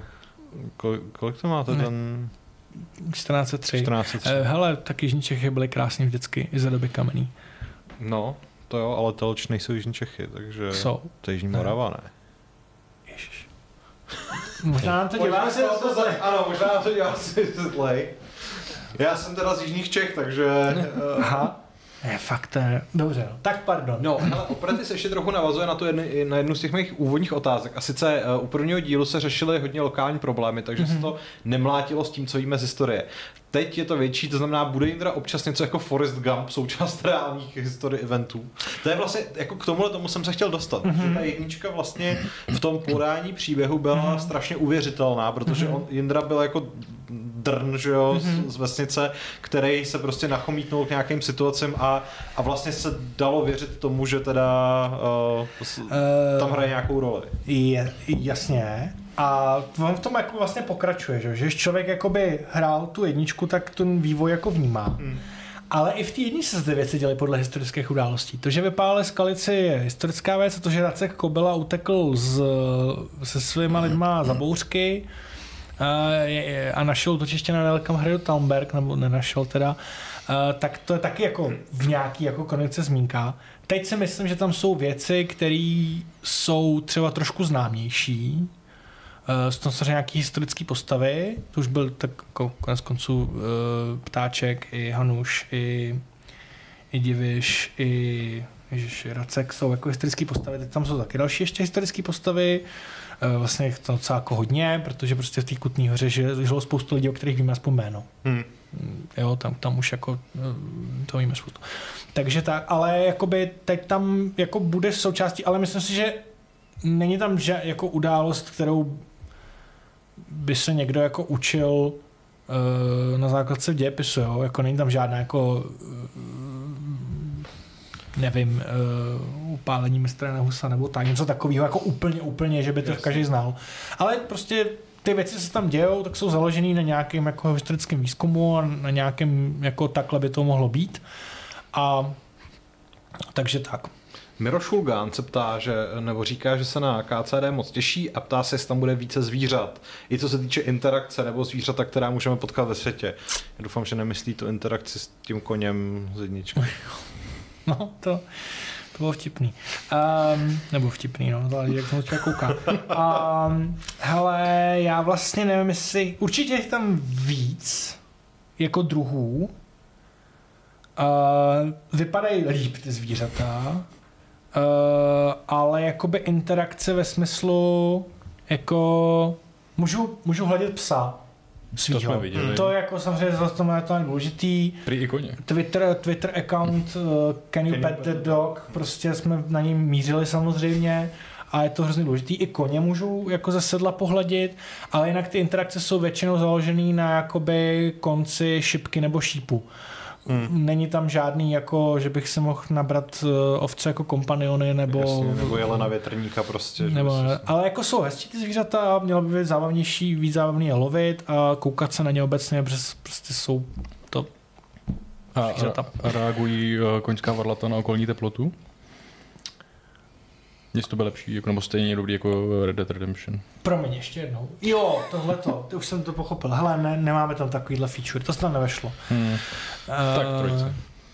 Kolik to máte ten... 1403. Hele, tak Jižní Čechy byly krásný vždycky, i za doby kamenný. No, to jo, ale Telč nejsou Jižní Čechy, takže to je Jižní Morava, ne? Ježiš. Možná nám to diváci ano, možná nám to diváci zlej. Já jsem teda z Jižních Čech, takže... Aha. Fakt to je... Dobře, no. Tak pardon. No, ale opravdu se ještě trochu navazuje na jednu z těch mých úvodních otázek. A sice u prvního dílu se řešily hodně lokální problémy, takže se to nemlátilo s tím, co víme z historie. Teď je to větší, to znamená, bude Indra občas něco jako Forrest Gump, součást reálných historii eventů. To je vlastně, jako k tomu jsem se chtěl dostat, protože ta jednička vlastně v tom podání příběhu byla strašně uvěřitelná, protože Indra byl jako drn, že jo, z vesnice, který se prostě nachomítnul k nějakým situacím a vlastně se dalo věřit tomu, že teda tam hraje nějakou roli. Jasně. A on v tom jako vlastně pokračuje, že když člověk jakoby hrál tu jedničku, tak ten vývoj jako vnímá. Ale i v té jedničce se zde věci děly podle historických událostí. To, že vypálili skalici, je historická věc, a to, že Racek Kobila utekl se svýma lidma za bouřky a našel útočiště na nedalekém hradu Talmberg, nebo nenašel teda, tak to je taky jako v nějaký jako konečce zmínka. Teď si myslím, že tam jsou věci, které jsou třeba trošku známější. Jsou tam samozřejmě nějaké historické postavy, to už byl tak konec konců Ptáček, i Hanuš, i Diviš, i Racek jsou jako historické postavy, teď tam jsou taky další ještě historické postavy, vlastně to docela jako hodně, protože prostě v té Kutné Hoře žilo spoustu lidí, o kterých víme aspoň jméno. Jo, tam už jako to víme spoustu. Takže tak, ale jakoby teď tam jako bude součástí, ale myslím si, že není tam jako událost, kterou by se někdo jako učil na základce v dějepisu, jo? Jako není tam žádná jako nevím, upálení mistra Husa nebo tak, něco takového jako úplně, že by to každý znal. Ale prostě ty věci se tam dějou, tak jsou založený na nějakém jako historickém výzkumu a na nějakém jako takhle by to mohlo být. A takže tak. Miro Šulgán se ptá, nebo říká, že se na KCD moc těší a ptá se, jestli tam bude více zvířat. I co se týče interakce nebo zvířata, která můžeme potkat ve světě. Já doufám, že nemyslí tu interakci s tím koněm z jedničky. No, to bylo vtipný. Nebo vtipný, no, to jak jsem to kouká. Hele, já vlastně nevím, jestli... Určitě je tam víc jako druhů. Vypadají líp ty zvířata. Ale jakoby interakce ve smyslu jako můžu hledět psa svýho. To jsme viděli. To jako samozřejmě za to je to důležitý. Prý i koně. Twitter account Can you pet the dog, prostě jsme na něm mířili samozřejmě a je to hrozně důležitý. I koně můžu jako ze sedla pohladit, ale jinak ty interakce jsou většinou založený na jakoby konci šipky nebo šípu. Není tam žádný, jako, že bych si mohl nabrat ovce jako kompaniony nebo... Jasně, nebo jelena větrníka prostě. Nebo, ale jako jsou hezčí ty zvířata, mělo by být zábavnější, víc zábavný je lovit a koukat se na ně obecně, protože prostě jsou to zvířata. A reagují koňská varlata na okolní teplotu? Jestli to byl lepší, jako, nebo stejně dobrý jako Red Dead Redemption. Promiň, ještě jednou. Jo, tohleto, už jsem to pochopil. Hele, nemáme tam takovýhle feature, to se tam nevešlo. Tak trojce.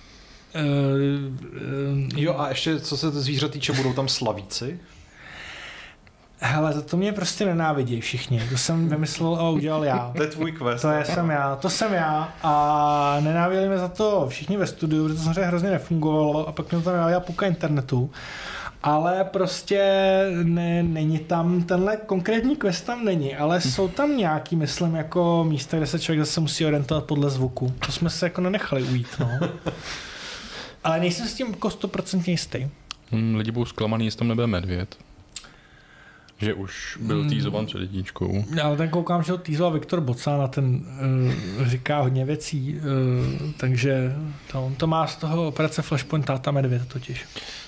Jo, a ještě co se zvířat týče, budou tam slavíci? Hele, to mě prostě nenávidí všichni. To jsem vymyslel a udělal já. To je tvůj quest. To jsem já a nenáviděli mě za to všichni ve studiu, protože to samozřejmě hrozně nefungovalo a pak mě to nenáviděla půlka internetu. Ale prostě není tam, tenhle konkrétní quest tam není, ale jsou tam nějaký, myslím, jako místa, kde se člověk zase musí orientovat podle zvuku. To jsme se jako nenechali ujít, no. Ale nejsem s tím jako 100% jistý. Lidi budou zklamaný, jestli tam nebude medvěd. Že už byl týzovan před jedničkou. Ale ten koukám, že ho týzoval Viktor Boca, na ten říká hodně věcí, takže on to má z toho operace Flashpoint Táta Medvěd totiž.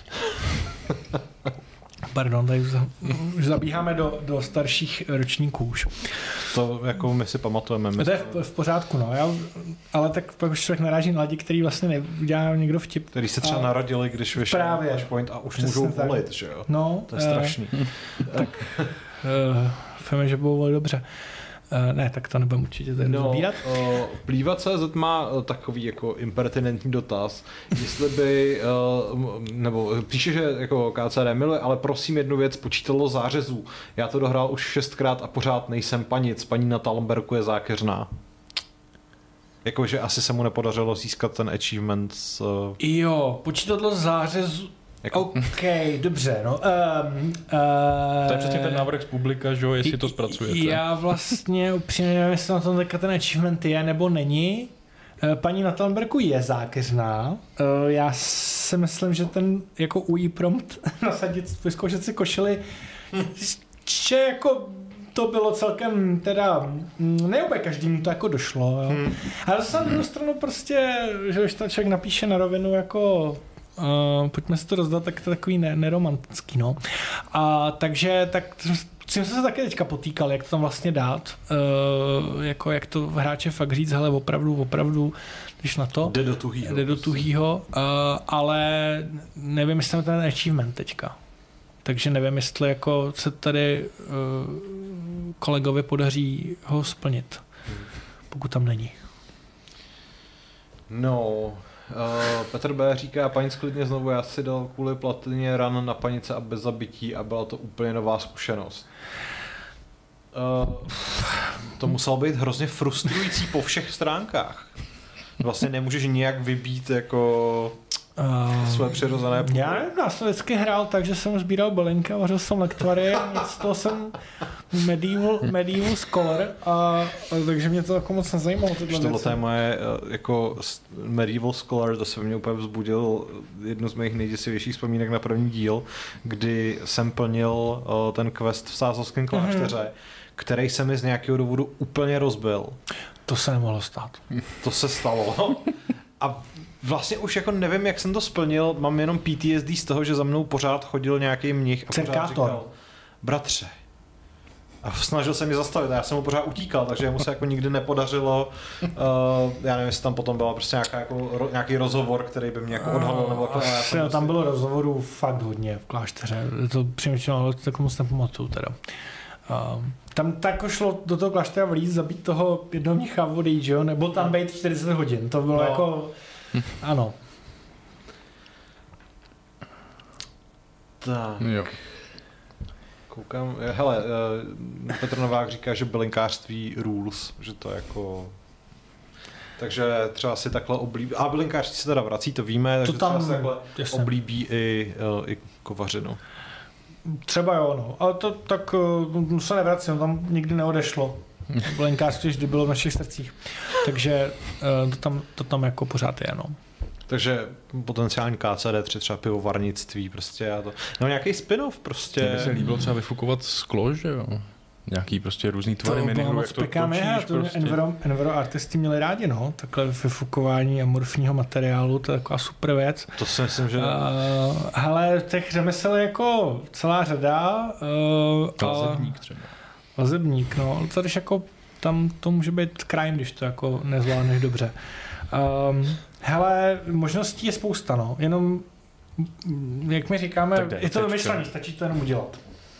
Pardon, tady už zabíháme do starších ročníků už. To jako my si pamatujeme. To je v pořádku, no. Ale tak pak už člověk naráží na lidi, který vlastně neudělá někdo vtip. Který se třeba narodili, když vyšel Flashpoint a už můžou volit, že jo? No, to je strašný. Tak víme, že budou volit dobře. Ne, tak to nebudem určitě tady zabírat. Plýva.cz má takový jako impertinentní dotaz, jestli by, nebo píše, že jako KCD miluje, ale prosím jednu věc, počítalo zářezů. Já to dohrál už 6krát a pořád nejsem panic. Paní na Talmberku je zákeřná. Jakože asi se mu nepodařilo získat ten achievement z... Jo, počítadlo zářezu. Jako... OK, dobře, no. To je přesně ten návrh z publika, že jo, jestli to zpracujete. Já vlastně upřímně nevím, jestli na tom teďka ten achievement je nebo není. Paní na Talmberku je zákeřná. Já si myslím, že ten jako UI prompt nasadit, vyzkoušet si košili, že jako to bylo celkem teda, ne úplně každému to jako došlo, jo. Ale zase na druhou stranu prostě, že když ten člověk napíše na rovinu jako pojďme si to rozdat, tak to je takový neromantický, no. Takže jsem se taky teďka potýkal, jak to tam vlastně dát, jako jak to hráče fakt říct, hele, opravdu, když na to. Jde do tuhýho, ale nevím, jestli tam ten achievement teďka. Takže nevím, jestli jako se tady kolegovi podaří ho splnit, pokud tam není. No... Petr B. říká, panic klidně znovu, já si dal kvůli platině run na panice a bez zabití a byla to úplně nová zkušenost. To muselo být hrozně frustrující po všech stránkách. Vlastně nemůžeš nijak vybít jako své přirozené půdy. Já nevím, já jsem vždycky hrál tak, že jsem sbíral bylinky a vařil jsem lektvary a nic z toho jsem medieval scholar a takže mě to jako moc nezajímalo. Tohle je moje jako medieval scholar, to se mě úplně vzbudil jednu z mých nejděsivějších vzpomínek na první díl, kdy jsem plnil ten quest v Sázovském klášteře, který se mi z nějakého důvodu úplně rozbil. To se nemohlo stát. To se stalo. A vlastně už jako nevím, jak jsem to splnil, mám jenom PTSD z toho, že za mnou pořád chodil nějaký mnich a pořád říkal, bratře. A snažil se mi zastavit a já jsem mu pořád utíkal, takže mu se jako nikdy nepodařilo. Já nevím, jestli tam potom byla prostě nějaký rozhovor, který by mě jako odhalil. Nebo tam bylo rozhovorů fakt hodně v klášteře. To přemýšlel, ale to moc nepamatuju teda. Tam tak šlo do toho kláštera vlíz, zabít toho jednoho mnicha vody, že jo? Nebo tam být 40 hodin. To bylo jako... Ano. Tak. Jo. Koukám, hele, Petr Novák říká, že bylinkářství rules, že to jako... Takže třeba si takhle oblíbí... A bylinkářství se teda vrací, to víme, takže to tam, třeba si takhle oblíbí i kovařinu. Třeba jo, no. Ale to tak se nevracím, tam nikdy neodešlo. Bylinkářství vždy bylo v našich srdcích. Takže to tam jako pořád je, no. Takže potenciální KCD3, třeba pivovarnictví prostě a to. No nějaký spin-off prostě. Mně by se líbilo třeba vyfukovat sklo, že jo? Nějaký prostě různý tvary minihru, jak to točíš prostě. Enviro artisti měli rádi, no. Takhle vyfukování amorfního materiálu, to je taková super věc. To si myslím, že... Hele, těch řemesel je jako celá řada. Vazebník třeba. Vazebník, no. Ale to když jako tam to může být crime, když to jako nezvládneš dobře. Hele, možností je spousta, no. Jenom, jak my říkáme, je to vymyšlený, stačí to jenom udělat.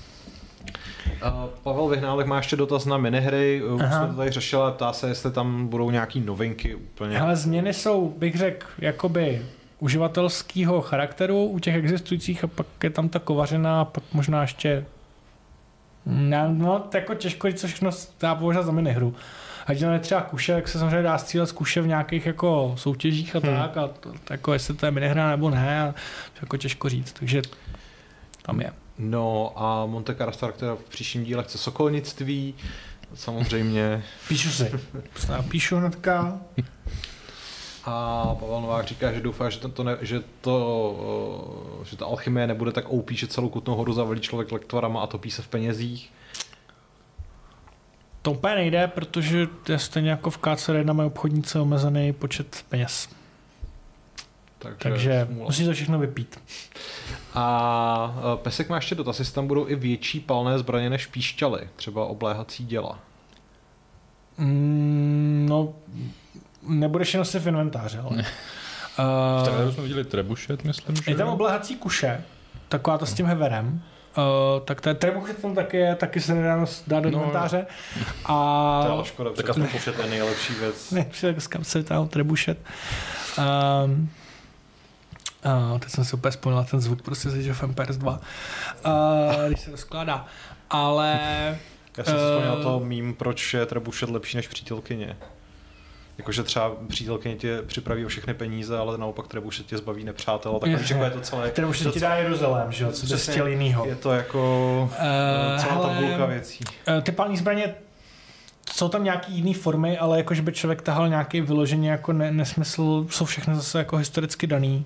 Pavel Vyhnálek má ještě dotaz na minihry, už jsme to tady řešili, ptá se, jestli tam budou nějaký novinky úplně. Hele, změny jsou, bych řekl, jakoby uživatelského charakteru u těch existujících a pak je tam ta kovařina a pak možná ještě no, to jako těžko říct, co všechno dá považovat za minihru. Ať to je třeba kuše, tak se samozřejmě dá střílet z kuše v nějakých jako soutěžích a tak a to, jako jestli to je minihra nebo ne, a to jako těžko říct, takže tam je. No a Monte Carlo, která v příštím díle chce sokolnictví, samozřejmě. Píšu hnedka. A Pavel Novák říká, že doufá, že že ta alchymie nebude tak OP, že celou Kutnou Horu zavalí člověk lektorama a topí se v penězích. To úplně nejde, protože stejně jako v KC1 mají obchodníci omezený počet peněz. Takže musí to všechno vypít. A Pesek má ještě dotaz, jestli tam budou i větší palné zbraně než píšťaly, třeba obléhací děla. No, nebudeš jenom si v inventáři, ale... V traileru jsme viděli trebušet, myslím, že... Je tam obléhací kuše, taková to s tím heverem. Tak ten trebušet tam taky se nedá dát do inventáře. A... To je škoda, tak aspoň poušet je nejlepší věc. Ne, kam se vytáhl trebušet. Teď jsem si úplně vzpomněl ten zvuk prostě z Age of Empires 2, když se rozkládá. Ale... Já jsem si vzpomněl to mím, proč je trebušet lepší než přítelkyně. Jakože třeba přítelkyně tě připraví o všechny peníze, ale naopak trebušet tě zbaví nepřátel. Tak víš, jako je to celé... Trebušet ti dá Jeruzalém, že jo, co to chtěl jinýho. Je to jako celá tabulka věcí. Ty palní zbraně jsou tam nějaký jiný formy, ale jakože by člověk tahal nějaký vyloženě jako nesmysl, jsou všechny zase jako historicky daný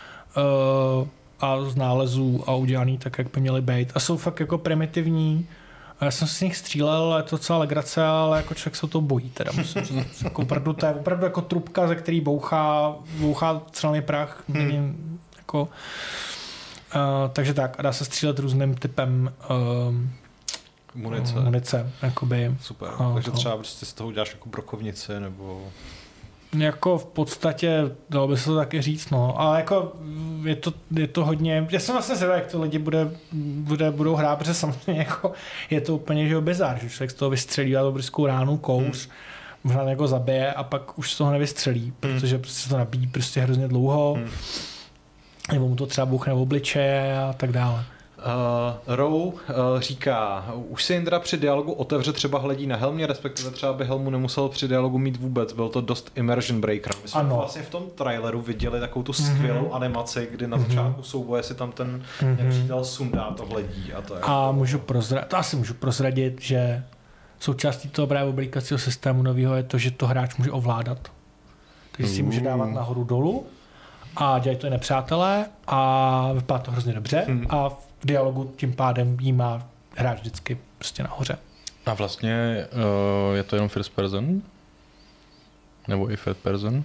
a z nálezů a udělaný tak, jak by měly být. A jsou fakt jako primitivní. Já jsem s nich střílel, je to celá legrace, ale jako člověk se to bojí teda, musím říct. Jako opravdu, to je opravdu jako trubka, ze který bouchá celý prach. Jako, takže tak, a dá se střílet různým typem munice jakoby. Super, takže třeba prostě z toho uděláš jako brokovnici, nebo... Jako v podstatě, dalo by se to taky říct, no, ale jako je to hodně, já jsem vlastně zvědavý, jak to lidi budou hrát, protože samozřejmě jako je to úplně, že bizár, že člověk z toho vystřelí, dá obrovskou ránu, kous, možná někoho zabije a pak už z toho nevystřelí, protože prostě se to nabíjí prostě hrozně dlouho, nebo mu to třeba bouchne v obličeje a tak dále. Row říká, už se Jindra při dialogu otevře, třeba hledí na helmě, respektive třeba by helmu nemusel při dialogu mít vůbec, byl to dost immersion breaker. My jsme vlastně v tom traileru viděli takovou tu skvělou animaci, kdy na začátku souboje si tam ten nepřítel sundá to hledí. A to asi můžu prozradit, že součástí toho právě oblikacího systému nového je to, že to hráč může ovládat. Takže si může dávat nahoru dolů a dělají to i nepřátelé a vypadá to hrozně dobře a v dialogu tím pádem jí má hráč vždycky prostě nahoře. A vlastně je to jenom first person? Nebo i third person?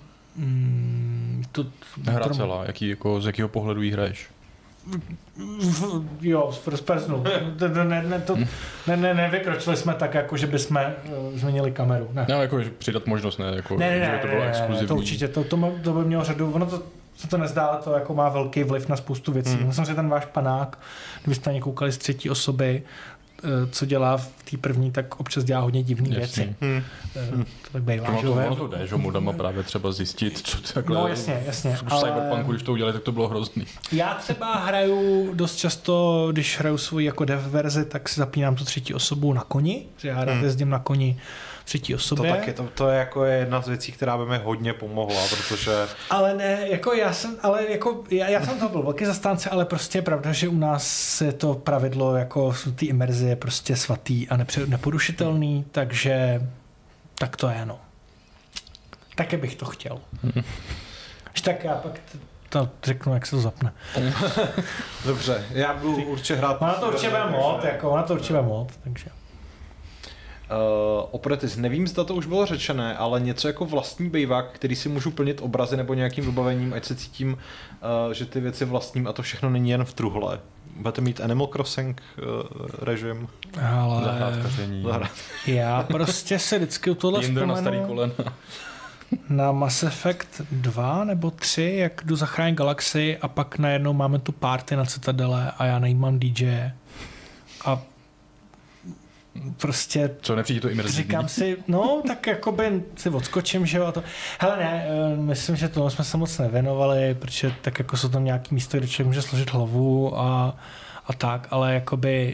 Hra celá, z jakého pohledu jí hraješ? Jo, z first personu. Nevykročili jsme tak, jako že bychom změnili kameru. Ne. No, jako přidat možnost, ne? Jako, že to bylo exkluzivní. To určitě, to by mělo řadu, ono se to nezdá, ale to jako má velký vliv na spoustu věcí. Samozřejmě ten váš panák, kdybyste na ně koukali z třetí osoby, co dělá v té první, tak občas dělá hodně divné věci. To tak bývá. Ono to jde, že modama právě třeba zjistit, co takhle... No jasně. V Cyberpunku, když to udělali, tak to bylo hrozný. Já třeba hraju dost často, když hraju svoji jako dev verzi, tak si zapínám tu třetí osobu na koni, že já rád jezdím na koni třetí osobě. To je jako jedna z věcí, která by mi hodně pomohla, protože... Ale ne, jako já jsem to byl velký zastánce, ale prostě je pravda, že u nás je to pravidlo jako ty imerze je prostě svatý a neporušitelný, takže tak to je, no. Také bych to chtěl. Tak já pak to řeknu, jak se to zapne. Dobře, já budu určitě hrát... Ona to určitě bude mod, takže... Operatis, nevím, zda to už bylo řečené, ale něco jako vlastní bejvák, který si můžu plnit obrazy nebo nějakým vybavením, ať se cítím, že ty věci vlastním a to všechno není jen v truhle. Budete mít Animal Crossing režim? Ale já prostě se vždycky u tohle vzpomenu na Mass Effect 2 nebo 3, jak jdu zachránit galaxii a pak najednou máme tu party na Citadele a já najímám DJ a prostě... Co nepřijde to imerzivní? Říkám si, no tak jakoby si odskočím, že jo, a to... Hele ne, myslím, že tomu jsme se moc nevěnovali, protože tak jako jsou tam nějaký místo, kde člověk může složit hlavu a tak, ale jakoby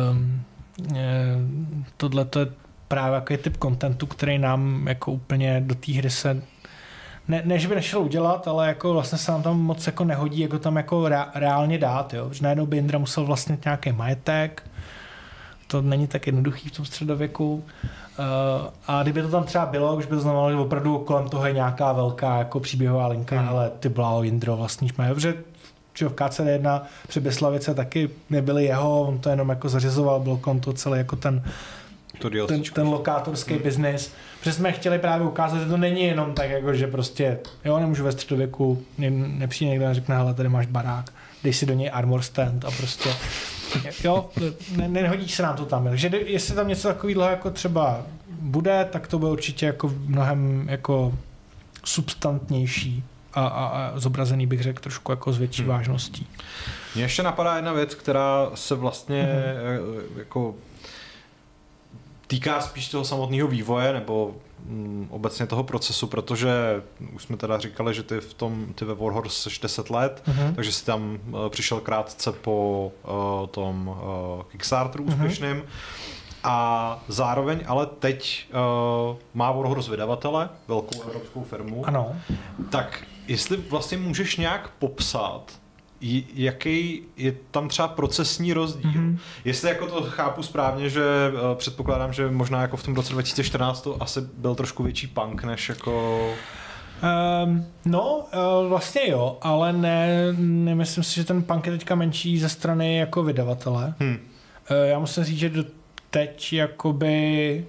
tohle to je právě jako typ kontentu, který nám jako úplně do té hry se ne, že by nešel udělat, ale jako vlastně se nám tam moc jako nehodí, jako tam jako reálně dát, jo, že najednou by Indra musel vlastnit nějaký majetek. To není tak jednoduchý v tom středověku. A kdyby to tam třeba bylo, už by to znamenalo, že opravdu kolem toho je nějaká velká jako příběhová linka, ale ty bláho Jindro vlastníš majetek, protože v KCD1 při Beslavice taky nebyly jeho, on to jenom jako zařizoval, byl kolem to celý jako ten lokátorský biznis. Protože jsme chtěli právě ukázat, že to není jenom tak, jako, že prostě, jo, nemůžu ve středověku, nepřijde někdo a řekne, hele, tady máš barák, dej si do něj armor stand a prostě, jo, nehodí se nám to tam. Takže jestli tam něco takového jako třeba bude, tak to bude určitě jako mnohem jako substantnější a zobrazený, bych řekl, trošku jako s větší vážností. Mně ještě napadá jedna věc, která se vlastně jako týká spíš toho samotného vývoje nebo obecně toho procesu, protože už jsme teda říkali, že ty ve Warhorse seš 10 let, takže jsi tam přišel krátce po tom Kickstarteru úspěšným a zároveň ale teď má Warhorse vydavatele, velkou evropskou firmu. Ano. Tak jestli vlastně můžeš nějak popsat, jaký je tam třeba procesní rozdíl. Jestli jako to chápu správně, že předpokládám, že možná jako v tom roce 2014 to asi byl trošku větší punk, než jako... Vlastně jo, ale nemyslím si, že ten punk je teďka menší ze strany jako vydavatele. Já musím říct, že teď jakoby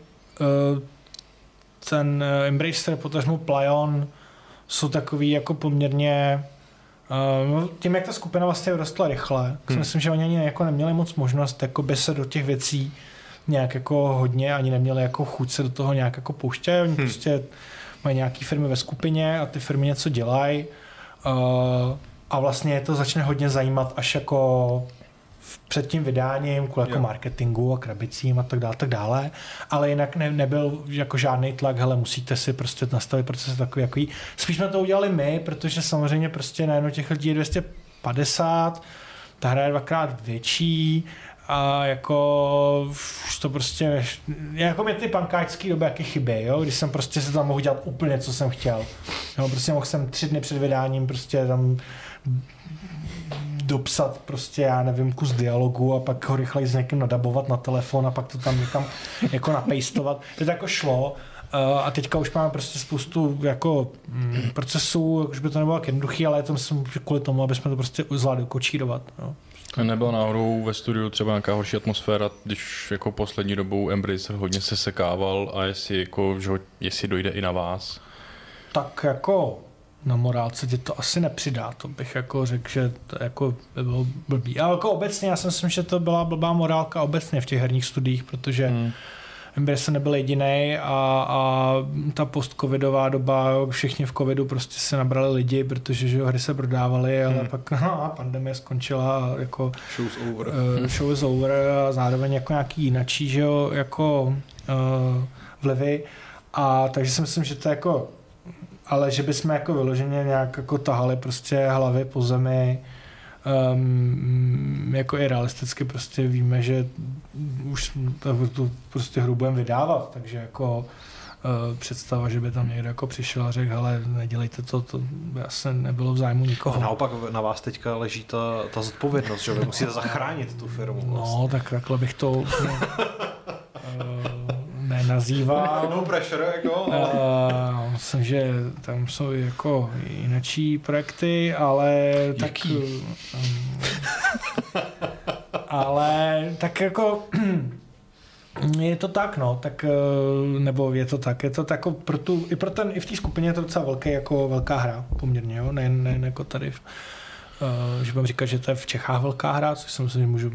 ten Embracer, potažmo Plaion jsou takový jako poměrně tím, jak ta skupina vlastně vyrostla rychle, si myslím, že oni ani jako neměli moc možnost jakoby se do těch věcí nějak jako hodně, ani neměli jako chuť se do toho nějak jako pouštět. Oni prostě mají nějaký firmy ve skupině a ty firmy něco dělají a vlastně je to začne hodně zajímat až jako před tím vydáním, kvůli jako marketingu a krabicím a tak dále, ale jinak nebyl jako žádný tlak, hele, musíte si prostě nastavit proces takový. Spíš jsme to udělali my, protože samozřejmě prostě najednou těch lidí je 250, ta hra je 2x větší a jako už to prostě, jako mě ty pankáčský doby jaký chybí, jo, když jsem prostě se tam mohl dělat úplně, co jsem chtěl. Jo, prostě mohl jsem 3 dny před vydáním prostě tam dopsat prostě, já nevím, kus dialogu a pak ho rychleji s někým nadabovat na telefon a pak to tam někam jako napejstovat. To jako šlo a teďka už máme prostě spoustu jako procesů, už by to nebylo tak jednoduchý, ale je to kvůli tomu, aby jsme to prostě zvládli kočírovat. Jo. Nebyla náhodou ve studiu třeba nějaká horší atmosféra, když jako poslední dobou Embracer hodně se sekával a jestli dojde i na vás? Tak jako na morálce tě to asi nepřidá, to bych jako řekl, že to jako by bylo blbý. Ale jako obecně, já si myslím, že to byla blbá morálka obecně v těch herních studiích, protože Embracer nebyl jedinej a ta post-covidová doba, všichni v covidu prostě se nabrali lidi, protože že hry se prodávaly, ale pak pandemie skončila a jako show is over a zároveň jako nějaký jinačí, že jo, jako vlivy a takže si myslím, že to jako ale že bychom jako vyloženě nějak jako tahali prostě hlavy po zemi, jako i realisticky prostě víme, že už to prostě hru budeme vydávat, takže jako představa, že by tam někdo jako přišel a řekl, hele, nedělejte to by asi nebylo v zájmu nikoho. A naopak na vás teďka leží ta zodpovědnost, že vy musíte zachránit tu firmu. Vlastně. No, tak takhle bych to nenazýval. No pressure, jako. Myslím, že tam jsou jako jinačí projekty, ale tak... ale tak jako... Je to tak, no, tak, nebo je to tak jako i v té skupině je to docela velká hra, poměrně, jo, ne jako tady, že budeme říkat, že to je v Čechách velká hra, což si myslím, že můžu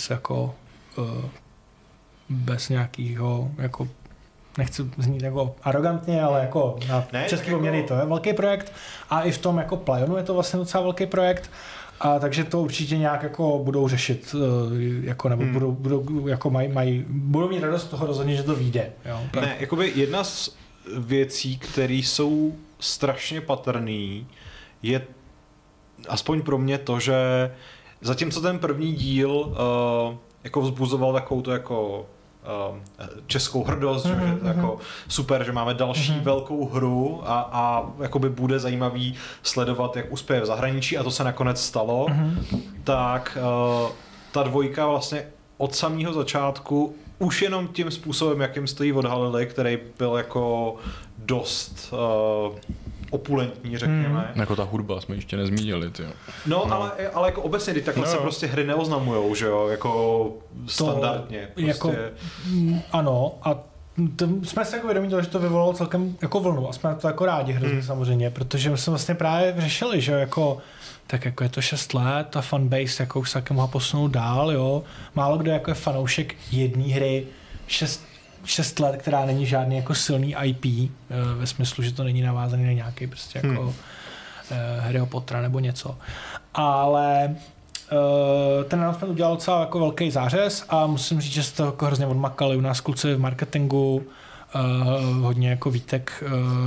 bez nějakého, jako, nechci znít jako arrogantně, ale jako na český poměry to je velký projekt a i v tom jako Plaionu je to vlastně docela velký projekt. A takže to určitě nějak jako budou řešit, jako, nebo budou jako budou mít radost z toho rozhodně, že to vyjde. Jo? Ne, jakoby jedna z věcí, které jsou strašně patrný, je aspoň pro mě to, že zatímco ten první díl jako vzbuzoval takovou to jako českou hrdost, že je to jako super, že máme další velkou hru a jakoby bude zajímavý sledovat, jak uspěje v zahraničí a to se nakonec stalo, tak ta dvojka vlastně od samého začátku už jenom tím způsobem, jakým jste ji odhalili, který byl jako dost opulentní, řekněme. Jako ta hudba jsme ještě nezmínili, tyjo. No. Ale jako obecně, takhle se prostě hry neoznamujou, že jo, jako standardně. Prostě. Jako, ano, a jsme si jako vědomí toho, že to vyvolalo celkem jako vlnu a jsme to jako rádi hrozně samozřejmě, protože jsme vlastně právě řešili, že jako tak jako je to 6 let, ta fanbase jako už se taky mohla posunout dál, jo. Málo kdo jako je fanoušek jedné hry 6 let, která není žádný jako silný IP, ve smyslu, že to není navázaný na nějaký prostě jako Harryho Pottera nebo něco. Ale ten announcement udělal docela jako velký zářez a musím říct, že se to jako hrozně odmakali u nás kluci v marketingu, hodně jako Vítek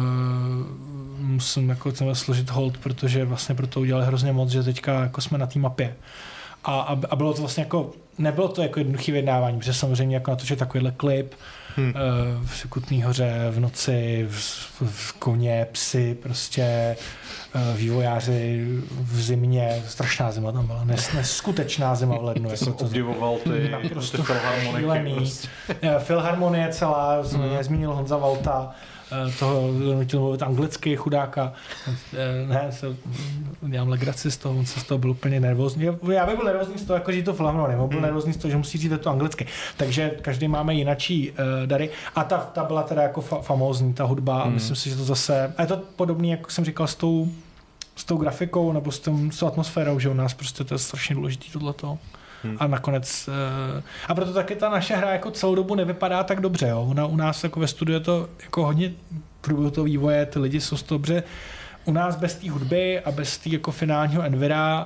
musím jako složit hold, protože vlastně pro to udělali hrozně moc, že teďka jako jsme na té mapě. A bylo to vlastně jako, nebylo to jako jednoduché vyjednávání, protože samozřejmě jako natočit takovýhle klip v Kutný Hoře v noci, v koně, psy, prostě vývojáři v zimě, strašná zima tam byla, neskutečná zima v lednu. Ty jsem obdivoval ty filharmoniky. Prostě. Filharmonie celá, zmínil Honza Valta, toho donutil mluvit anglicky, chudáka. Ne, dělám legraci z toho, on se z toho byl úplně nervózní. Já bych byl nervózní z toho, jako že to filharmonie, on byl nervózní z toho, že musí říct to anglicky. Takže každý máme jinačí dary. A ta byla teda jako famózní, ta hudba, a myslím si, že to zase, a je to podobný, jako jsem říkal, s tou grafikou nebo s tou atmosférou, že u nás prostě to je strašně důležitý tohleto. A nakonec, a proto taky ta naše hra jako celou dobu nevypadá tak dobře, jo. Ona u nás jako ve studiu je to jako hodně v průběhu toho vývoje, ty lidi jsou to dobře. U nás bez té hudby a bez té jako finálního envira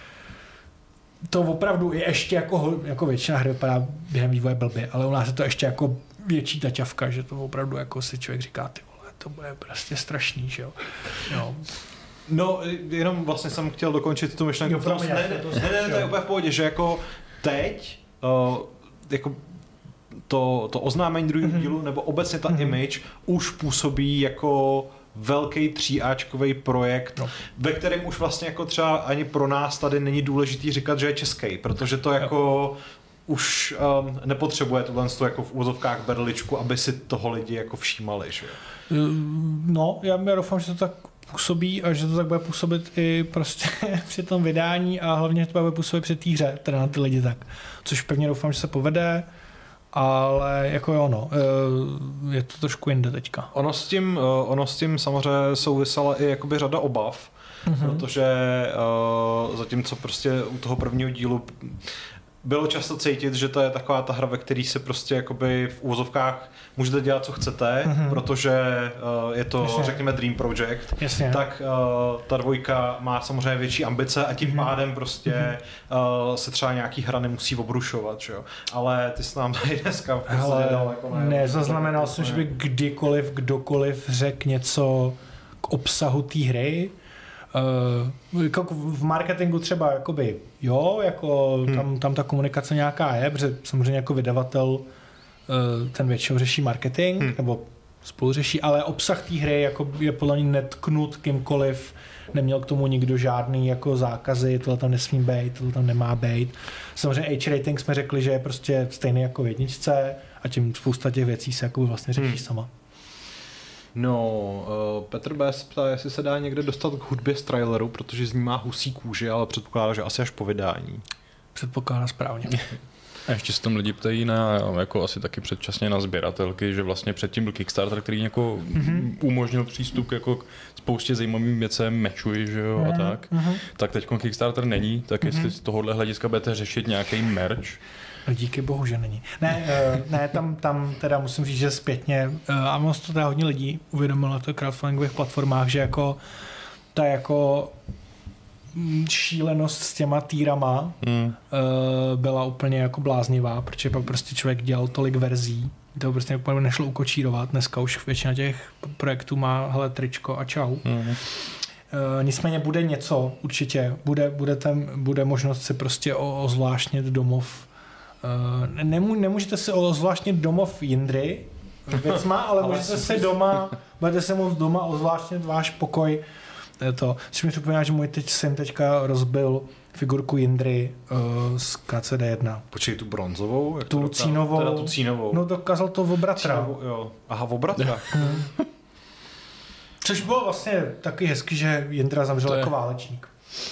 to opravdu je ještě jako většina hry vypadá během vývoje blbě, ale u nás je to ještě jako větší taťavka, že to opravdu jako si člověk říká, ty vole, to bude prostě strašný, že jo. No, jenom vlastně jsem chtěl dokončit tu myšlenku. Ne, to je úplně v pohodě, že jako teď jako to oznámení druhého dílu, nebo obecně ta image už působí jako velký 3áčkový projekt, ve kterém už vlastně jako třeba ani pro nás tady není důležitý říkat, že je český, protože to jako už nepotřebuje tohle jako v úzovkách berličku, aby si toho lidi jako všímali, že? No, já doufám, že to tak působí a že to tak bude působit i prostě při tom vydání a hlavně, že to bude působit při té hře, teda na ty lidi tak. Což pevně doufám, že se povede, ale jako jo, no, je to trošku jinde teďka. Ono s tím samozřejmě souvisela i jakoby řada obav, protože zatímco prostě u toho prvního dílu bylo často cítit, že to je taková ta hra, ve který se prostě jakoby v úvozovkách můžete dělat, co chcete, protože je to, řekněme, Dream Project, tak ta dvojka má samozřejmě větší ambice a tím pádem prostě se třeba nějaký hra nemusí obrušovat, že jo. Ale ty jsi nám tady dneska v podstatě dal jako nezaznamenal jsem, že by kdokoliv řekl něco k obsahu té hry. Jako v marketingu třeba jakoby, jo, jako tam ta komunikace nějaká je, protože samozřejmě jako vydavatel ten většinou řeší marketing, nebo spolu řeší, ale obsah té hry jako je podle mě netknut kýmkoliv, neměl k tomu nikdo žádný jako zákazy, tohle tam nesmí být, tohle tam nemá být. Samozřejmě H-rating jsme řekli, že je prostě stejný jako v jedničce a tím spousta těch věcí se jako vlastně řeší sama. No, Petr B. se ptá, jestli se dá někde dostat k hudbě z traileru, protože z ní má husí kůži, ale předpokládá, že asi až po vydání. Předpokládá správně. A ještě se tam lidi ptají jako asi taky předčasně na sběratelky, že vlastně předtím byl Kickstarter, který jako umožnil přístup jako k spoustě zajímavým věcem, mečuji, že jo, a tak. Tak teď Kickstarter není, tak jestli z tohohle hlediska budete řešit nějaký merch? No díky bohu, že není. Ne, tam teda musím říct, že zpětně, a moc to teda hodně lidí uvědomilo na to crowdfundingových platformách, že jako ta jako šílenost s těma týrama byla úplně jako bláznivá, protože pak prostě člověk dělal tolik verzí, to prostě nešlo ukočírovat. Dneska už většina těch projektů má hele tričko a čau. Nicméně bude něco, určitě. Bude možnost si prostě ozvláštnit domov. Nemůžete si ozvláštnit domov Jindry věcma, ale můžete si budete si moct doma ozvláštnit váš pokoj. To, což mi připomíná, že můj syn teďka rozbil figurku Jindry z KCD1. Počkej, tu bronzovou? Jak tu cínovou. Teda tu cínovou. No dokázal to o bratra. Jo. Aha, o bratra. Což bylo vlastně taky hezky, že Jindra zamřel jako válečník.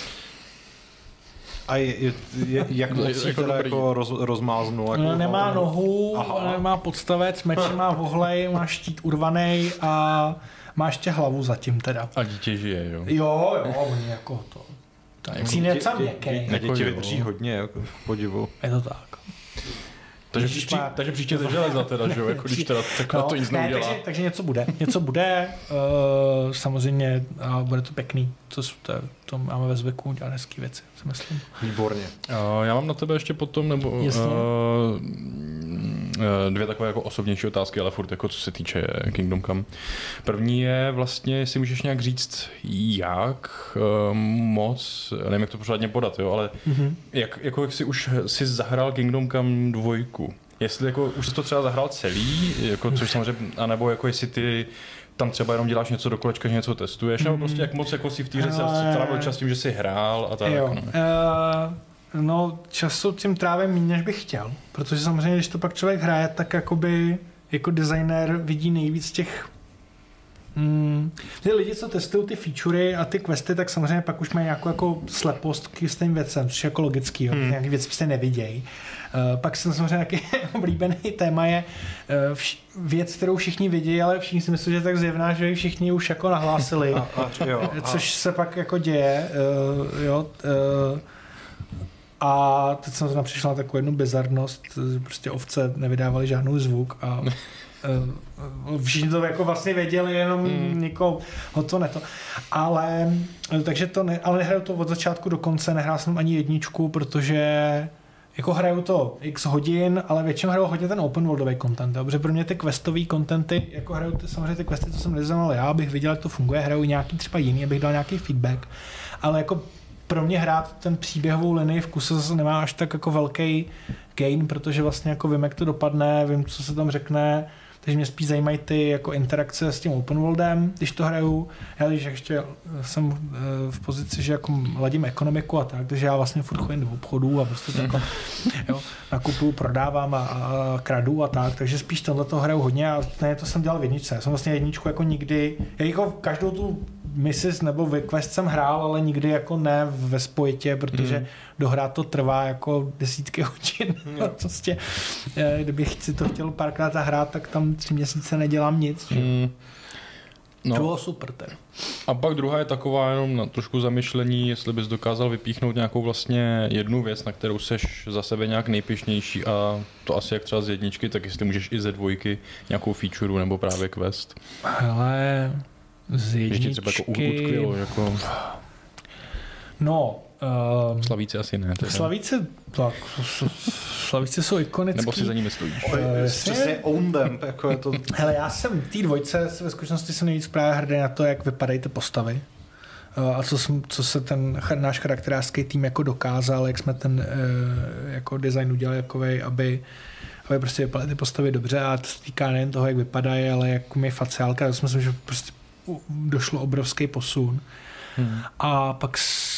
A jak moc jako teda jako rozmáznul? Jako nemá nohu, nemá podstavec, meč má vohlej, má štít urvanej a má ještě hlavu zatím teda. A dítě žije, jo? Jo, oni jako to. Cín je sám měkkej. Na děti vydrží hodně, jako podivu. Je to tak. Takže příště to železa teda, že jo, jako když teda takhle to nic neudělá. Takže něco bude, samozřejmě a bude to pěkný, to máme ve zvyku dělat hezký věci, si myslím. Výborně. Já mám na tebe ještě potom, nebo dvě takové jako osobnější otázky, ale furt jako co se týče Kingdom Come. První je vlastně, jestli můžeš nějak říct, jak moc, nevím, jak to pořádně podat, jo, ale jak si už si zahrál Kingdom Come 2? Jestli jako už jsi to třeba zahrál celý, jako, což samozřejmě, anebo jako jestli ty tam třeba jenom děláš něco do kolečka, že něco testuješ, nebo prostě jak moc jako si v té hře trávil čas tím, že jsi hrál a tak. Jo. No, času tím trávím méně, než bych chtěl, protože samozřejmě, když to pak člověk hraje, tak jakoby jako designér vidí nejvíc těch lidi, co testují ty featurey a ty questy, tak samozřejmě pak už mají nějakou jako slepost k jistým věcem, což je jako logický, jo. Nějaký věc prostě nevidějí. Pak jsem samozřejmě nějaký oblíbený téma je věc, kterou všichni vidí, ale všichni si myslí, že je tak zjevná, že ji všichni už jako nahlásili, což se pak jako děje. A teď jsem zrovna přišla na takovou jednu bizarnost, že prostě ovce nevydávaly žádnou zvuk a všichni to jako vlastně věděli, jenom nikoho to neto. Ale takže to ale nehraju to od začátku do konce, nehrál jsem ani jedničku, protože jako hraju to x hodin, ale většinou hraju hodně ten open worldový content, protože pro mě ty questový contenty, jako hraju samozřejmě ty questy, co jsem neznal já, abych viděl, jak to funguje, hraju nějaký třeba jiný, abych dal nějaký feedback, ale jako pro mě hrát ten příběhovou linii v kuse zase nemá až tak jako velký gain, protože vlastně jako vím, jak to dopadne, vím, co se tam řekne, takže mě spíš zajímají ty jako interakce s tím open worldem, když to hraju. Já když ještě jsem v pozici, že jako ladím ekonomiku a tak, takže já vlastně furt chodím do obchodů a prostě tak nakupuju, prodávám a kradu a tak, takže spíš tohleto hraju hodně a ne, to jsem dělal v jedničce. Já jsem vlastně jedničku jako nikdy, jako každou tu misis nebo quest jsem hrál, ale nikdy jako ne ve spojitě, protože dohrát to trvá jako desítky hodin. Prostě, kdybych si to chtěl párkrát zahrát, tak tam 3 měsíce nedělám nic. No. To bylo super ten. A pak druhá je taková jenom na trošku zamyšlení, jestli bys dokázal vypíchnout nějakou vlastně jednu věc, na kterou seš za sebe nějak nejpyšnější a to asi jak třeba z jedničky, tak jestli můžeš i ze dvojky nějakou feature nebo právě quest. Ale z jedničky... Ještě třeba jako utkvělo, jako... No... Slavíci asi ne. Slavíci jsou ikonický. Nebo si za nimi stojíš. Přesně own them. Jako je to... Hele, já jsem v té dvojce ve skutečnosti jsem nejvíc právě hrdý na to, jak vypadají ty postavy. A co se ten náš charakterářský tým jako dokázal, jak jsme ten jako design udělali jakovej, aby prostě vypadaly ty postavy dobře a to se týká nejen toho, jak vypadají, ale jak mi faciálka. Já si myslím, že prostě došlo obrovský posun. A pak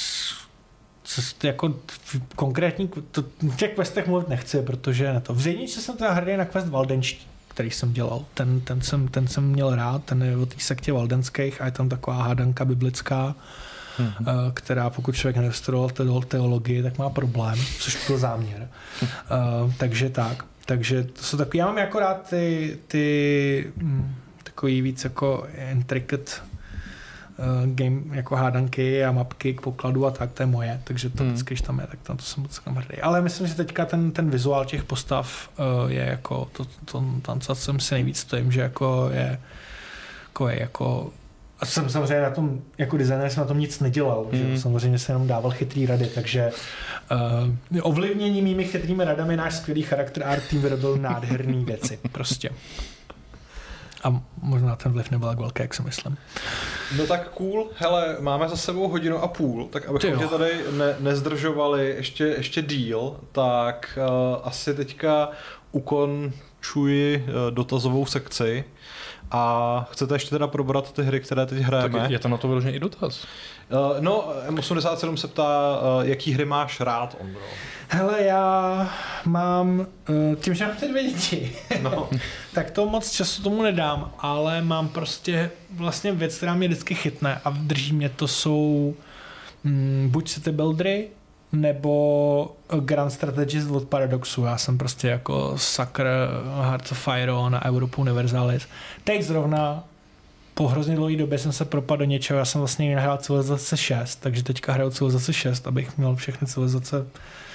jako konkrétní, v těch questech mluvit nechci, protože ne to. V jedničce jsem teda hrdý na quest valdenští, který jsem dělal. Ten jsem měl rád, ten je o té sektě valdenských a je tam taková hádanka biblická, která pokud člověk nedostudoval teologii, tak má problém, což byl záměr. Takže tak. Takže to jsou takový, já mám jako rád ty takový víc jako intricate game jako hádanky a mapky k pokladu a tak, to je moje, takže to vždycky, když tam je, tak tam to jsem moc hrdý. Ale myslím, že teďka ten vizuál těch postav je jako, tam jsem si nejvíc stojím, že jako je jako a jsem samozřejmě na tom, jako designer jsem na tom nic nedělal, že samozřejmě jsem jenom dával chytrý rady, takže ovlivnění mými chytrými radami náš skvělý charakter art tým vyrobil nádherný věci, prostě. A možná ten vliv nebyl tak velký, jak si myslím. No tak cool. Hele, máme za sebou 1.5 hodiny, tak abychom tě tady nezdržovali ještě díl, tak asi teďka ukončuji dotazovou sekci a chcete ještě teda probrat ty hry, které teď hrajeme? Tak je tam na to vyložený i dotaz. No, M87 se ptá, jaký hry máš rád, Ondro? Hele, já mám, tím, že mám ty 2 děti, tak to moc času tomu nedám, ale mám prostě vlastně věc, která mě vždycky chytne a drží mě, to jsou buď City Buildery, nebo Grand Strategist od Paradoxu. Já jsem prostě jako sakr Hearts of Iron a Europa Universalis. Teď zrovna po hrozně dlouhé době jsem se propadl do něčeho, já jsem vlastně nehrál Civilizace 6, takže teďka hraju Civilizace 6, abych měl všechny civilizace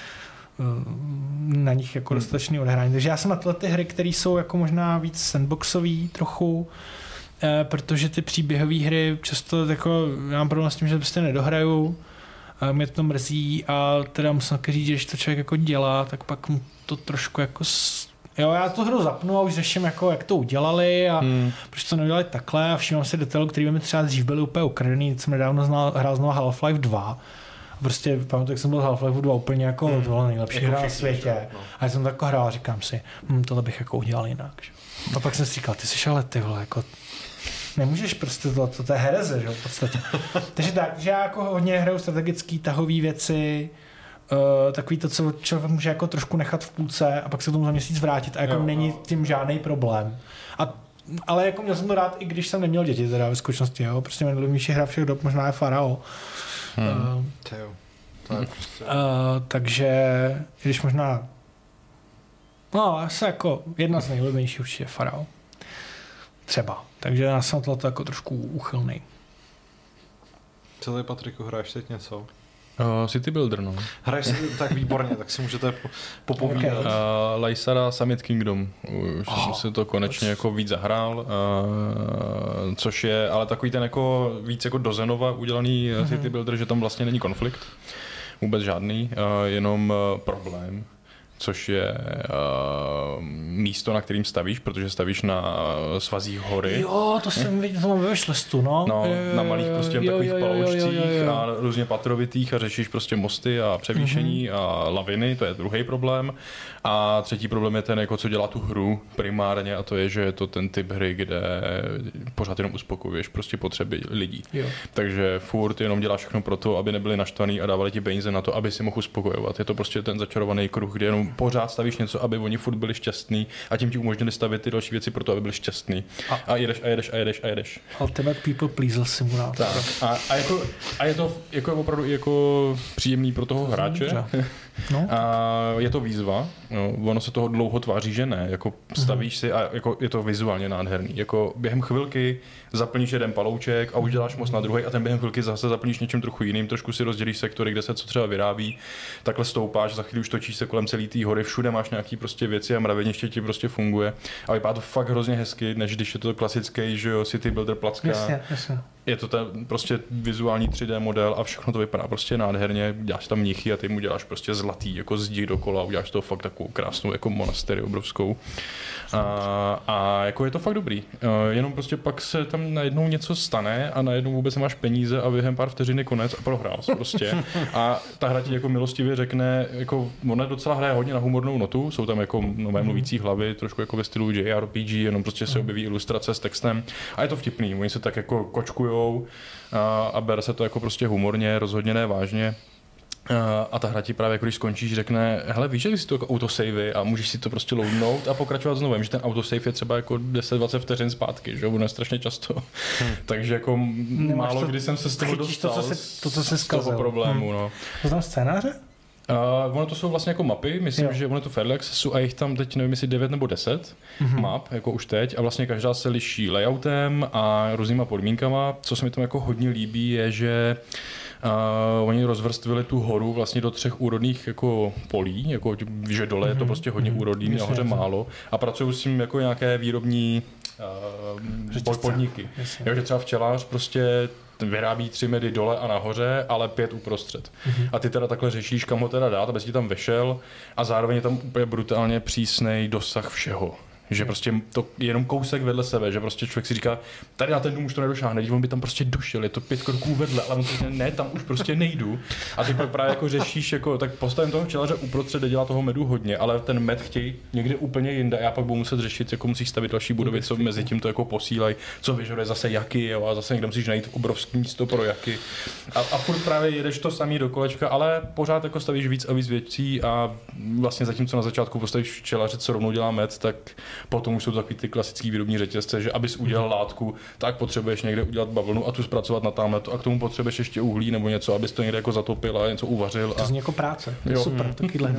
na nich jako dostatečný odehrání. Takže já jsem na tyhle ty hry, které jsou jako možná víc sandboxový trochu, protože ty příběhové hry často jako, já mám problém s tím, že prostě nedohraju, mě to mrzí a teda musím říct, že když to člověk jako dělá, tak pak mu to trošku jako jo, já tu hru zapnu a už řeším, jako, jak to udělali a proč to neudělali takhle a všímám si detailů, který by mi třeba dřív byly úplně ukradený. Jsem nedávno hrál znovu Half-Life 2 a prostě pamatuju, jak jsem byl Half-Life 2 úplně jako nejlepší hra na světě. No. A já jsem tak hrál a říkám si, tohle bych jako udělal jinak. Že? A pak jsem si říkal, ty jsi ale ty vole, jako nemůžeš prostě to je hereze, že v podstatě. Takže tak, že já jako hodně hraju strategický tahový věci, takový to, co člověk může jako trošku nechat v půlce a pak se tomu za měsíc vrátit a jako není tím žádný problém. Ale jako měl jsem to rád, i když jsem neměl děti teda ve skutečnosti, jo. Prostě nejlíbenější hra všech dob možná je Farao. Takže když možná asi jako jedna z nejlíbenějších určitě je Farao. Třeba. Takže já jsem to jako trošku uchylnej. Co tady, Patriku, hraješ teď něco? City Builder, no. Hraješ si tak výborně, tak si můžete popovídat. Okay. Lysara Summit Kingdom. Už jsem si to konečně jako víc zahrál, což je ale takový ten jako víc jako do Zenova udělaný City Builder, že tam vlastně není konflikt. Vůbec žádný, jenom problém. Což je místo, na kterým stavíš, protože stavíš na svazích hory. Jo, to jsem viděl, to mám ve wishlisttu, no. Na malých prostě takových paloučcích a různě patrovitých a řešíš prostě mosty a převýšení a laviny, to je druhý problém. A třetí problém je ten, jako co dělá tu hru primárně, a to je, že je to ten typ hry, kde pořád jenom uspokojuješ prostě potřeby lidí. Jo. Takže furt jenom děláš všechno pro to, aby nebyli naštvaný a dávali ti peníze na to, aby si mohl uspokojovat. Je to prostě ten začarovaný kruh, kde jenom pořád stavíš něco, aby oni furt byli šťastní a tím ti umožnili stavět ty další věci pro to, aby byli šťastní. A jedeš. Ultimate people pleaser simulator. Tak. A je to jako opravdu jako příjemný pro toho hráče. No. A je to výzva, no, ono se toho dlouho tváří, že ne, jako stavíš si a jako je to vizuálně nádherný, jako během chvilky zaplníš jeden palouček a uděláš most na druhý a ten během chvilky zase zaplníš něčím trochu jiným, trošku si rozdělíš sektory, kde se co třeba vyrábí, takhle stoupáš, za chvíli už točíš se kolem celé té hory, všude máš nějaký prostě věci a mraveniště ti prostě funguje a vypadá to fakt hrozně hezky, než když je to klasický, že jo, City Builder placka. Jasně. Je to ten prostě vizuální 3D model a všechno to vypadá prostě nádherně, děláš tam mnichy a ty mu děláš prostě zlatý jako zdi dokola, uděláš to fakt takovou krásnou jako monastery obrovskou. A jako je to fakt dobrý. Jenom prostě pak se tam najednou něco stane a najednou vůbec nemáš peníze a během pár vteřin je konec a prohrál prostě. A ta hra ti jako milostivě řekne, jako ona docela hraje hodně na humornou notu, jsou tam jako nové mluvící hlavy, trošku jako ve stylu JRPG, jenom prostě se objeví ilustrace s textem a je to vtipný, oni se tak jako kočkujou a bere se to jako prostě humorně, rozhodně ne vážně. A ta hra ti právě, když skončíš, řekne, hele, víš, že jsi to jako autosavey a můžeš si to prostě loadnout a pokračovat znovu. Vím, že ten autosave je třeba jako 10-20 vteřin zpátky, že ono je strašně často. Takže jako málo kdy jsem se z toho dostal z toho problému. No. To tam scénáře? Ono to jsou vlastně jako mapy, myslím, že ono je to Fairly Accessu a jich tam teď nevím, jestli 9 nebo 10 map, jako už teď a vlastně každá se liší layoutem a různýma podmínkama. Co se mi tam jako hodně líbí je, že oni rozvrstvili tu horu vlastně do 3 úrodných jako polí, jako, že dole je to prostě hodně úrodný, nahoře málo a pracují s tím jako nějaké výrobní podniky. Jo, že třeba včelař prostě vyrábí 3 medy dole a nahoře, ale 5 uprostřed. A ty teda takhle řešíš, kam ho teda dát, aby si tam vešel a zároveň je tam úplně brutálně přísnej dosah všeho. Že prostě to je jenom kousek vedle sebe, že prostě člověk si říká, tady na ten dům už to nedošáhne, on by tam prostě došel, je to 5 kroků vedle, ale on si říká, ne, tam už prostě nejdu. A ty pak právě jako řešíš, jako, tak postavím toho včelaře uprostřed, dělá toho medu hodně, ale ten med chtějí někde úplně jinde a já pak budu muset řešit, jako musíš stavit další budovy, co mezi tím to jako posílají, co vyžaduje zase jaky, jo, a zase někde musíš najít obrovský místo pro jaky. A furt právě jedeš to samý do kolečka, ale pořád jako stavíš víc a víc věcí a vlastně zatímco na začátku postavíš včelaře, co rovnou dělá med, tak Potom už jsou takový ty klasický výrobní řetězce, že abys udělal látku, tak potřebuješ někde udělat bavlnu a tu zpracovat na tamhleto a k tomu potřebuješ ještě uhlí nebo něco, abys to někde jako zatopil a něco uvařil. To zní jako práce. Super, takyhle.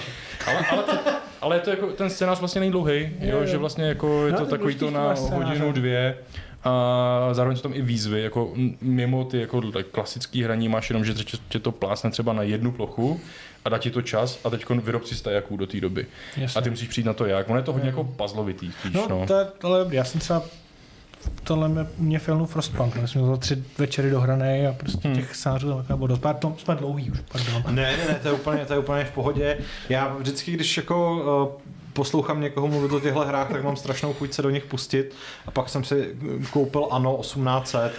Ale to jako, ten scénář vlastně není dlouhý, že vlastně jako je to takový to na hodinu, dvě. A zároveň jsou tam i výzvy, jako mimo ty jako klasický hraní máš jenom, že tě to plásne třeba na jednu plochu a dá ti to čas a teď vyrob si stajaků do té doby. Jasně. A ty musíš přijít na to jak. Ono je to hodně jako puzzlovitý spíš. No. To je, ale já jsem třeba tohle mě filmu Frostpunk, já jsem měl 3 večery dohrané a prostě těch scénářů tam bylo pardon, jsme dlouhý už, pardon. Ne, to je úplně v pohodě. Já vždycky, když jako poslouchám někoho mluvit o těchto hrách, tak mám strašnou chuť se do nich pustit a pak jsem si koupil Anno 1800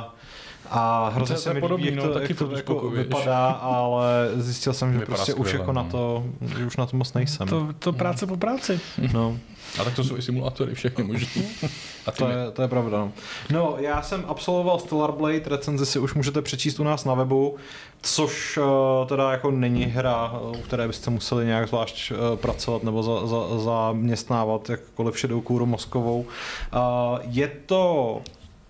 a hrozně se mi líbí, jak to jako vypadá, ale zjistil jsem, že prostě už jako na to, že už na to moc nejsem. To práce po práci. No. A tak to jsou i simulátory všechny možný. A to je pravda. No, já jsem absolvoval Stellar Blade, recenzi si už můžete přečíst u nás na webu, což teda jako není hra, u které byste museli nějak zvlášť pracovat nebo zaměstnávat jakkoliv šedou kůru mozkovou. Je to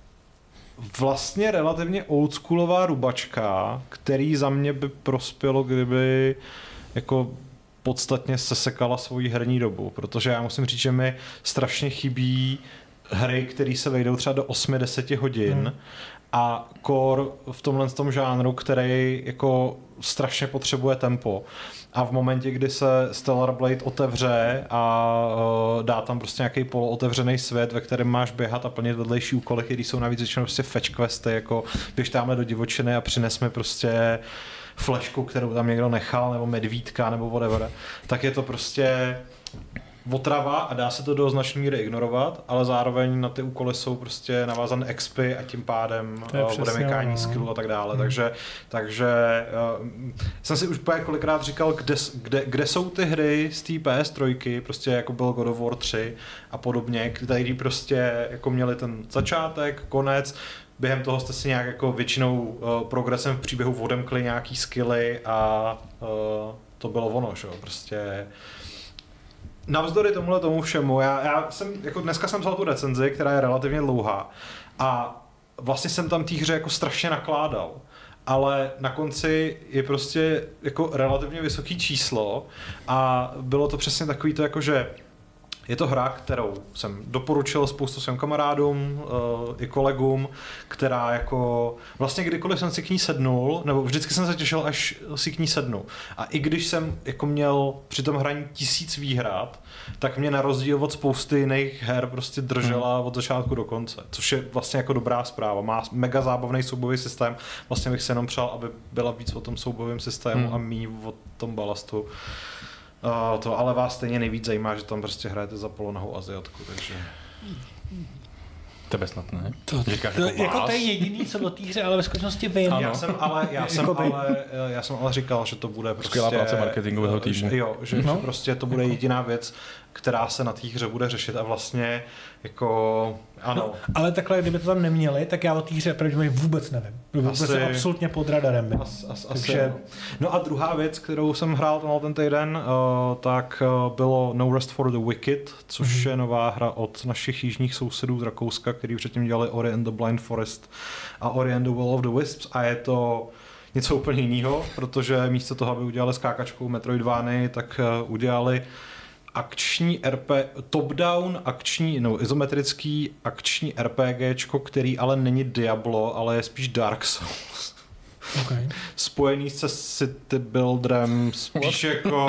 vlastně relativně oldschoolová rubačka, který za mě by prospělo, kdyby jako podstatně sesekala svoji herní dobu, protože já musím říct, že mi strašně chybí hry, které se vejdou třeba do 8-10 hodin a core v tomhle tom žánru, který jako strašně potřebuje tempo. A v momentě, kdy se Stellar Blade otevře a dá tam prostě nějaký polootevřený svět, ve kterém máš běhat a plnit vedlejší úkoly, které jsou navíc většinou prostě fetch questy, jako běž tamhle do divočiny a přines mi prostě flešku, kterou tam někdo nechal, nebo medvídka, nebo whatever, tak je to prostě otrava a dá se to do značné míry ignorovat, ale zároveň na ty úkoly jsou prostě navázané expy a tím pádem odemykání skillu a tak dále. Takže jsem si už kolikrát říkal, kde jsou ty hry z té PS3, prostě jako byl God of War 3 a podobně, které prostě jako měli ten začátek, konec, během toho jste si nějak jako většinou progresem v příběhu odemkli nějaký skilly a to bylo ono, že jo, prostě navzdory tomu všemu, já jsem, jako dneska jsem vzal tu recenzi, která je relativně dlouhá a vlastně jsem tam té hře jako strašně nakládal, ale na konci je prostě jako relativně vysoký číslo a bylo to přesně takový to jako, že je to hra, kterou jsem doporučil spoustu svým kamarádům i kolegům, která jako vlastně kdykoliv jsem si k ní sednul, nebo vždycky jsem se těšil, až si k ní sednu. A i když jsem jako měl při tom hraní 1000 výhrad, tak mě na rozdíl od spousty jiných her prostě držela od začátku do konce, což je vlastně jako dobrá zpráva. Má mega zábavný soubojový systém, vlastně bych se jenom přál, aby byla víc o tom soubojovém systému a míň o tom balastu. Ale vás stejně nejvíc zajímá, že tam prostě hrajete za polonahou Aziatku, takže... Tebe snad ne? To je jediný, co do té hře, ale ve skutečnosti vím. Já jsem ale říkal, že to bude prostě... Skvělá práce marketingového týmu. Že prostě to bude jediná věc, která se na té hře bude řešit a vlastně jako ano. No, ale takhle, kdyby to tam neměli, tak já o té hře pravděpodobně vůbec nevím. Vůbec absolutně pod radarem. Takže... No a druhá věc, kterou jsem hrál ten týden, tak bylo No Rest for the Wicked, což je nová hra od našich jižních sousedů z Rakouska, který předtím dělali Ori and the Blind Forest a Ori and the Will of the Wisps a je to něco úplně jiného, protože místo toho, aby udělali skákačku Metroidvany, tak udělali akční top-down akční, izometrický akční RPGčko, který ale není Diablo, ale je spíš Dark Souls. Okay. Spojený se City Builderem, spíš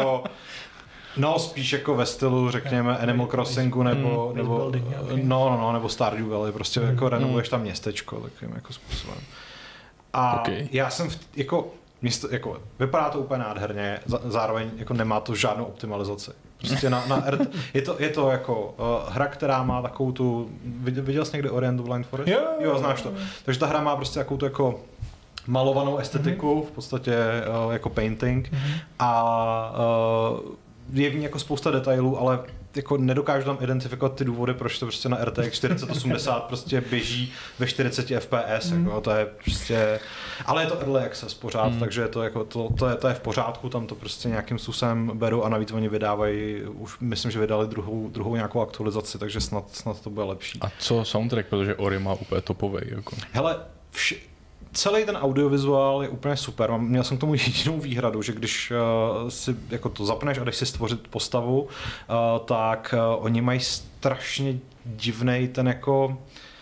jako ve stylu, řekněme, Animal Crossingu nebo nebo Stardew Valley, prostě jako renovuješ tam městečko takovým jako způsobem. A já jsem vypadá to úplně nádherně, zároveň jako nemá to žádnou optimalizaci. Prostě je to jako hra, která má takovou tu... Viděl jsi někdy Ori and the Blind Forest? Jo, znáš to. Takže ta hra má prostě takovou tu jako malovanou estetiku, v podstatě jako painting a je v ní jako spousta detailů, ale jako nedokážu tam identifikovat ty důvody, proč to prostě na RTX 4080 prostě běží ve 40 FPS, jako, to je prostě, ale je to early access pořád, takže je to, jako, to je v pořádku, tam to prostě nějakým způsobem beru a navíc oni vydávají, už myslím, že vydali druhou nějakou aktualizaci, takže snad to bude lepší. A co soundtrack, protože Ori má úplně topovej, jako. Hele, celý ten audiovizuál je úplně super. Měl jsem k tomu jedinou výhradu, že když si jako to zapneš a jdeš si stvořit postavu, tak oni mají strašně divnej ten jako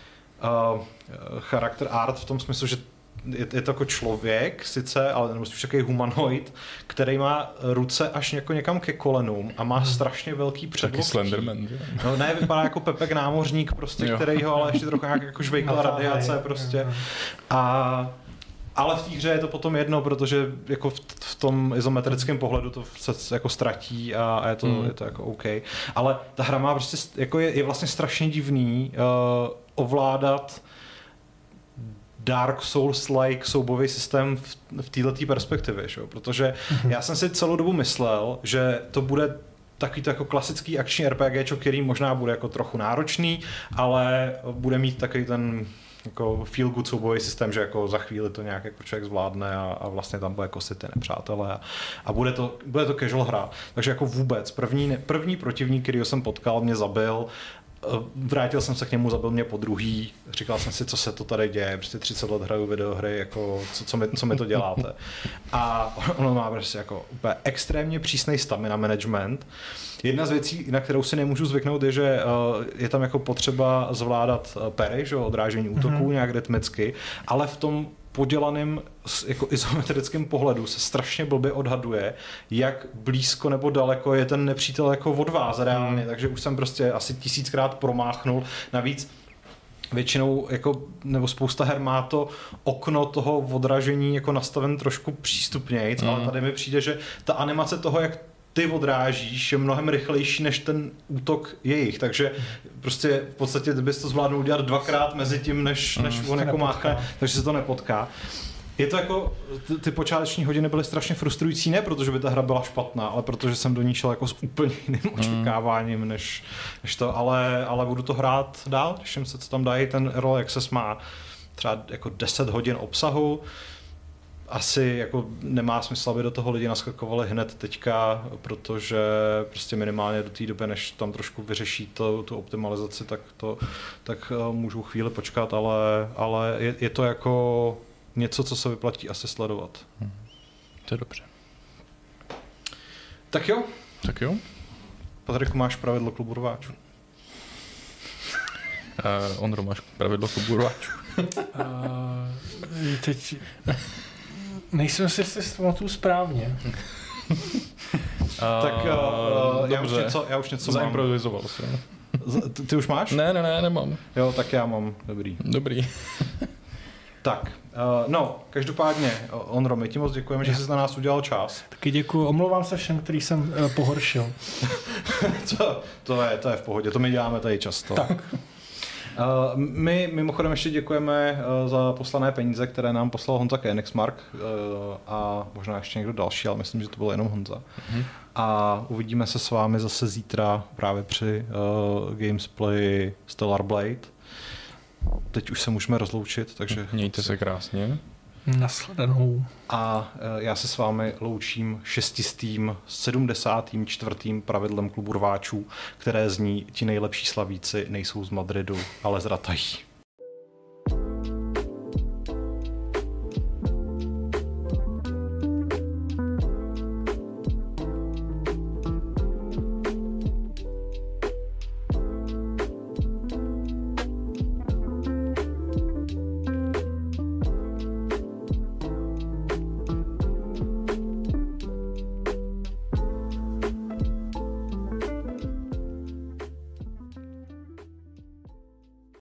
charakter art v tom smyslu, že je to jako člověk sice, ale nebo spíš takový humanoid, který má ruce až jako někam ke kolenům a má strašně velký předloktí. Taky Slenderman. No ne, vypadá jako Pepek námořník, prostě, který ho ale ještě trochu nějak jako žvejkla radiace prostě. Ale v té hře je to potom jedno, protože jako v tom izometrickém pohledu to se jako ztratí a je to jako OK. Ale ta hra má prostě, jako je vlastně strašně divný ovládat Dark Souls-like soubojový systém v této perspektivě, šo? Protože já jsem si celou dobu myslel, že to bude takový to jako klasický akční RPG, který možná bude jako trochu náročný, ale bude mít takový ten jako feel good soubojový systém, že jako za chvíli to nějak jako člověk zvládne a vlastně tam bude kosit ty nepřátelé a bude to casual hra. Takže jako vůbec první protivník, kterýho jsem potkal, mě zabil. Vrátil jsem se k němu, zabil mě po druhý, říkal jsem si, co se to tady děje, prostě 30 let hraju videohry, jako, co mi to děláte. A ono má prostě jako úplně extrémně přísnej stamina management. Jedna z věcí, na kterou si nemůžu zvyknout, je, že je tam jako potřeba zvládat parry, že odrážení útoků nějak rytmicky, ale v tom podělaným jako izometrickým pohledu se strašně blbě odhaduje, jak blízko nebo daleko je ten nepřítel jako od vás reálně, takže už jsem prostě asi 1000krát promáchnul. Navíc většinou jako, nebo spousta her má to okno toho odražení jako nastaven trošku přístupnějc, ale tady mi přijde, že ta animace toho, jak ty odrážíš, je mnohem rychlejší než ten útok jejich, takže prostě v podstatě bys to zvládnul udělat dvakrát mezi tím, než on jako máchne, takže se to nepotká. Je to jako, ty počáteční hodiny byly strašně frustrující, ne protože by ta hra byla špatná, ale protože jsem do ní šel jako s úplně jiným očekáváním, než to, ale budu to hrát dál, těším se, co tam dají, ten Early Access má třeba jako 10 hodin obsahu, asi jako nemá smysl, aby do toho lidi naskakovali hned teďka, protože prostě minimálně do té doby, než tam trošku vyřeší tu optimalizaci, tak můžu chvíli počkat, ale je to jako něco, co se vyplatí asi sledovat. To je dobře. Tak jo. Patriku, máš pravidlo klubu rváčů? Ondro, máš pravidlo klubu rváčů? Teď nejsem si pamatuju správně. Tak já už něco zaimprovizoval jsem. Ty už máš? Ne, nemám. Jo, tak já mám. Dobrý. Tak, každopádně, Ondro, my ti moc děkujeme, že jsi na nás udělal čas. Taky děkuji, omlouvám se všem, který jsem pohoršil. To je v pohodě, to my děláme tady často. Tak. My mimochodem ještě děkujeme za poslané peníze, které nám poslal Honza Koenigsmark a možná ještě někdo další, ale myslím, že to byl jenom Honza. A uvidíme se s vámi zase zítra právě při Gamesplay Stellar Blade. Teď už se můžeme rozloučit, takže... Mějte se krásně. Nashledanou. A já se s vámi loučím 674. pravidlem klubu rváčů, které zní: ti nejlepší slavíci nejsou z Madridu, ale z Ratají.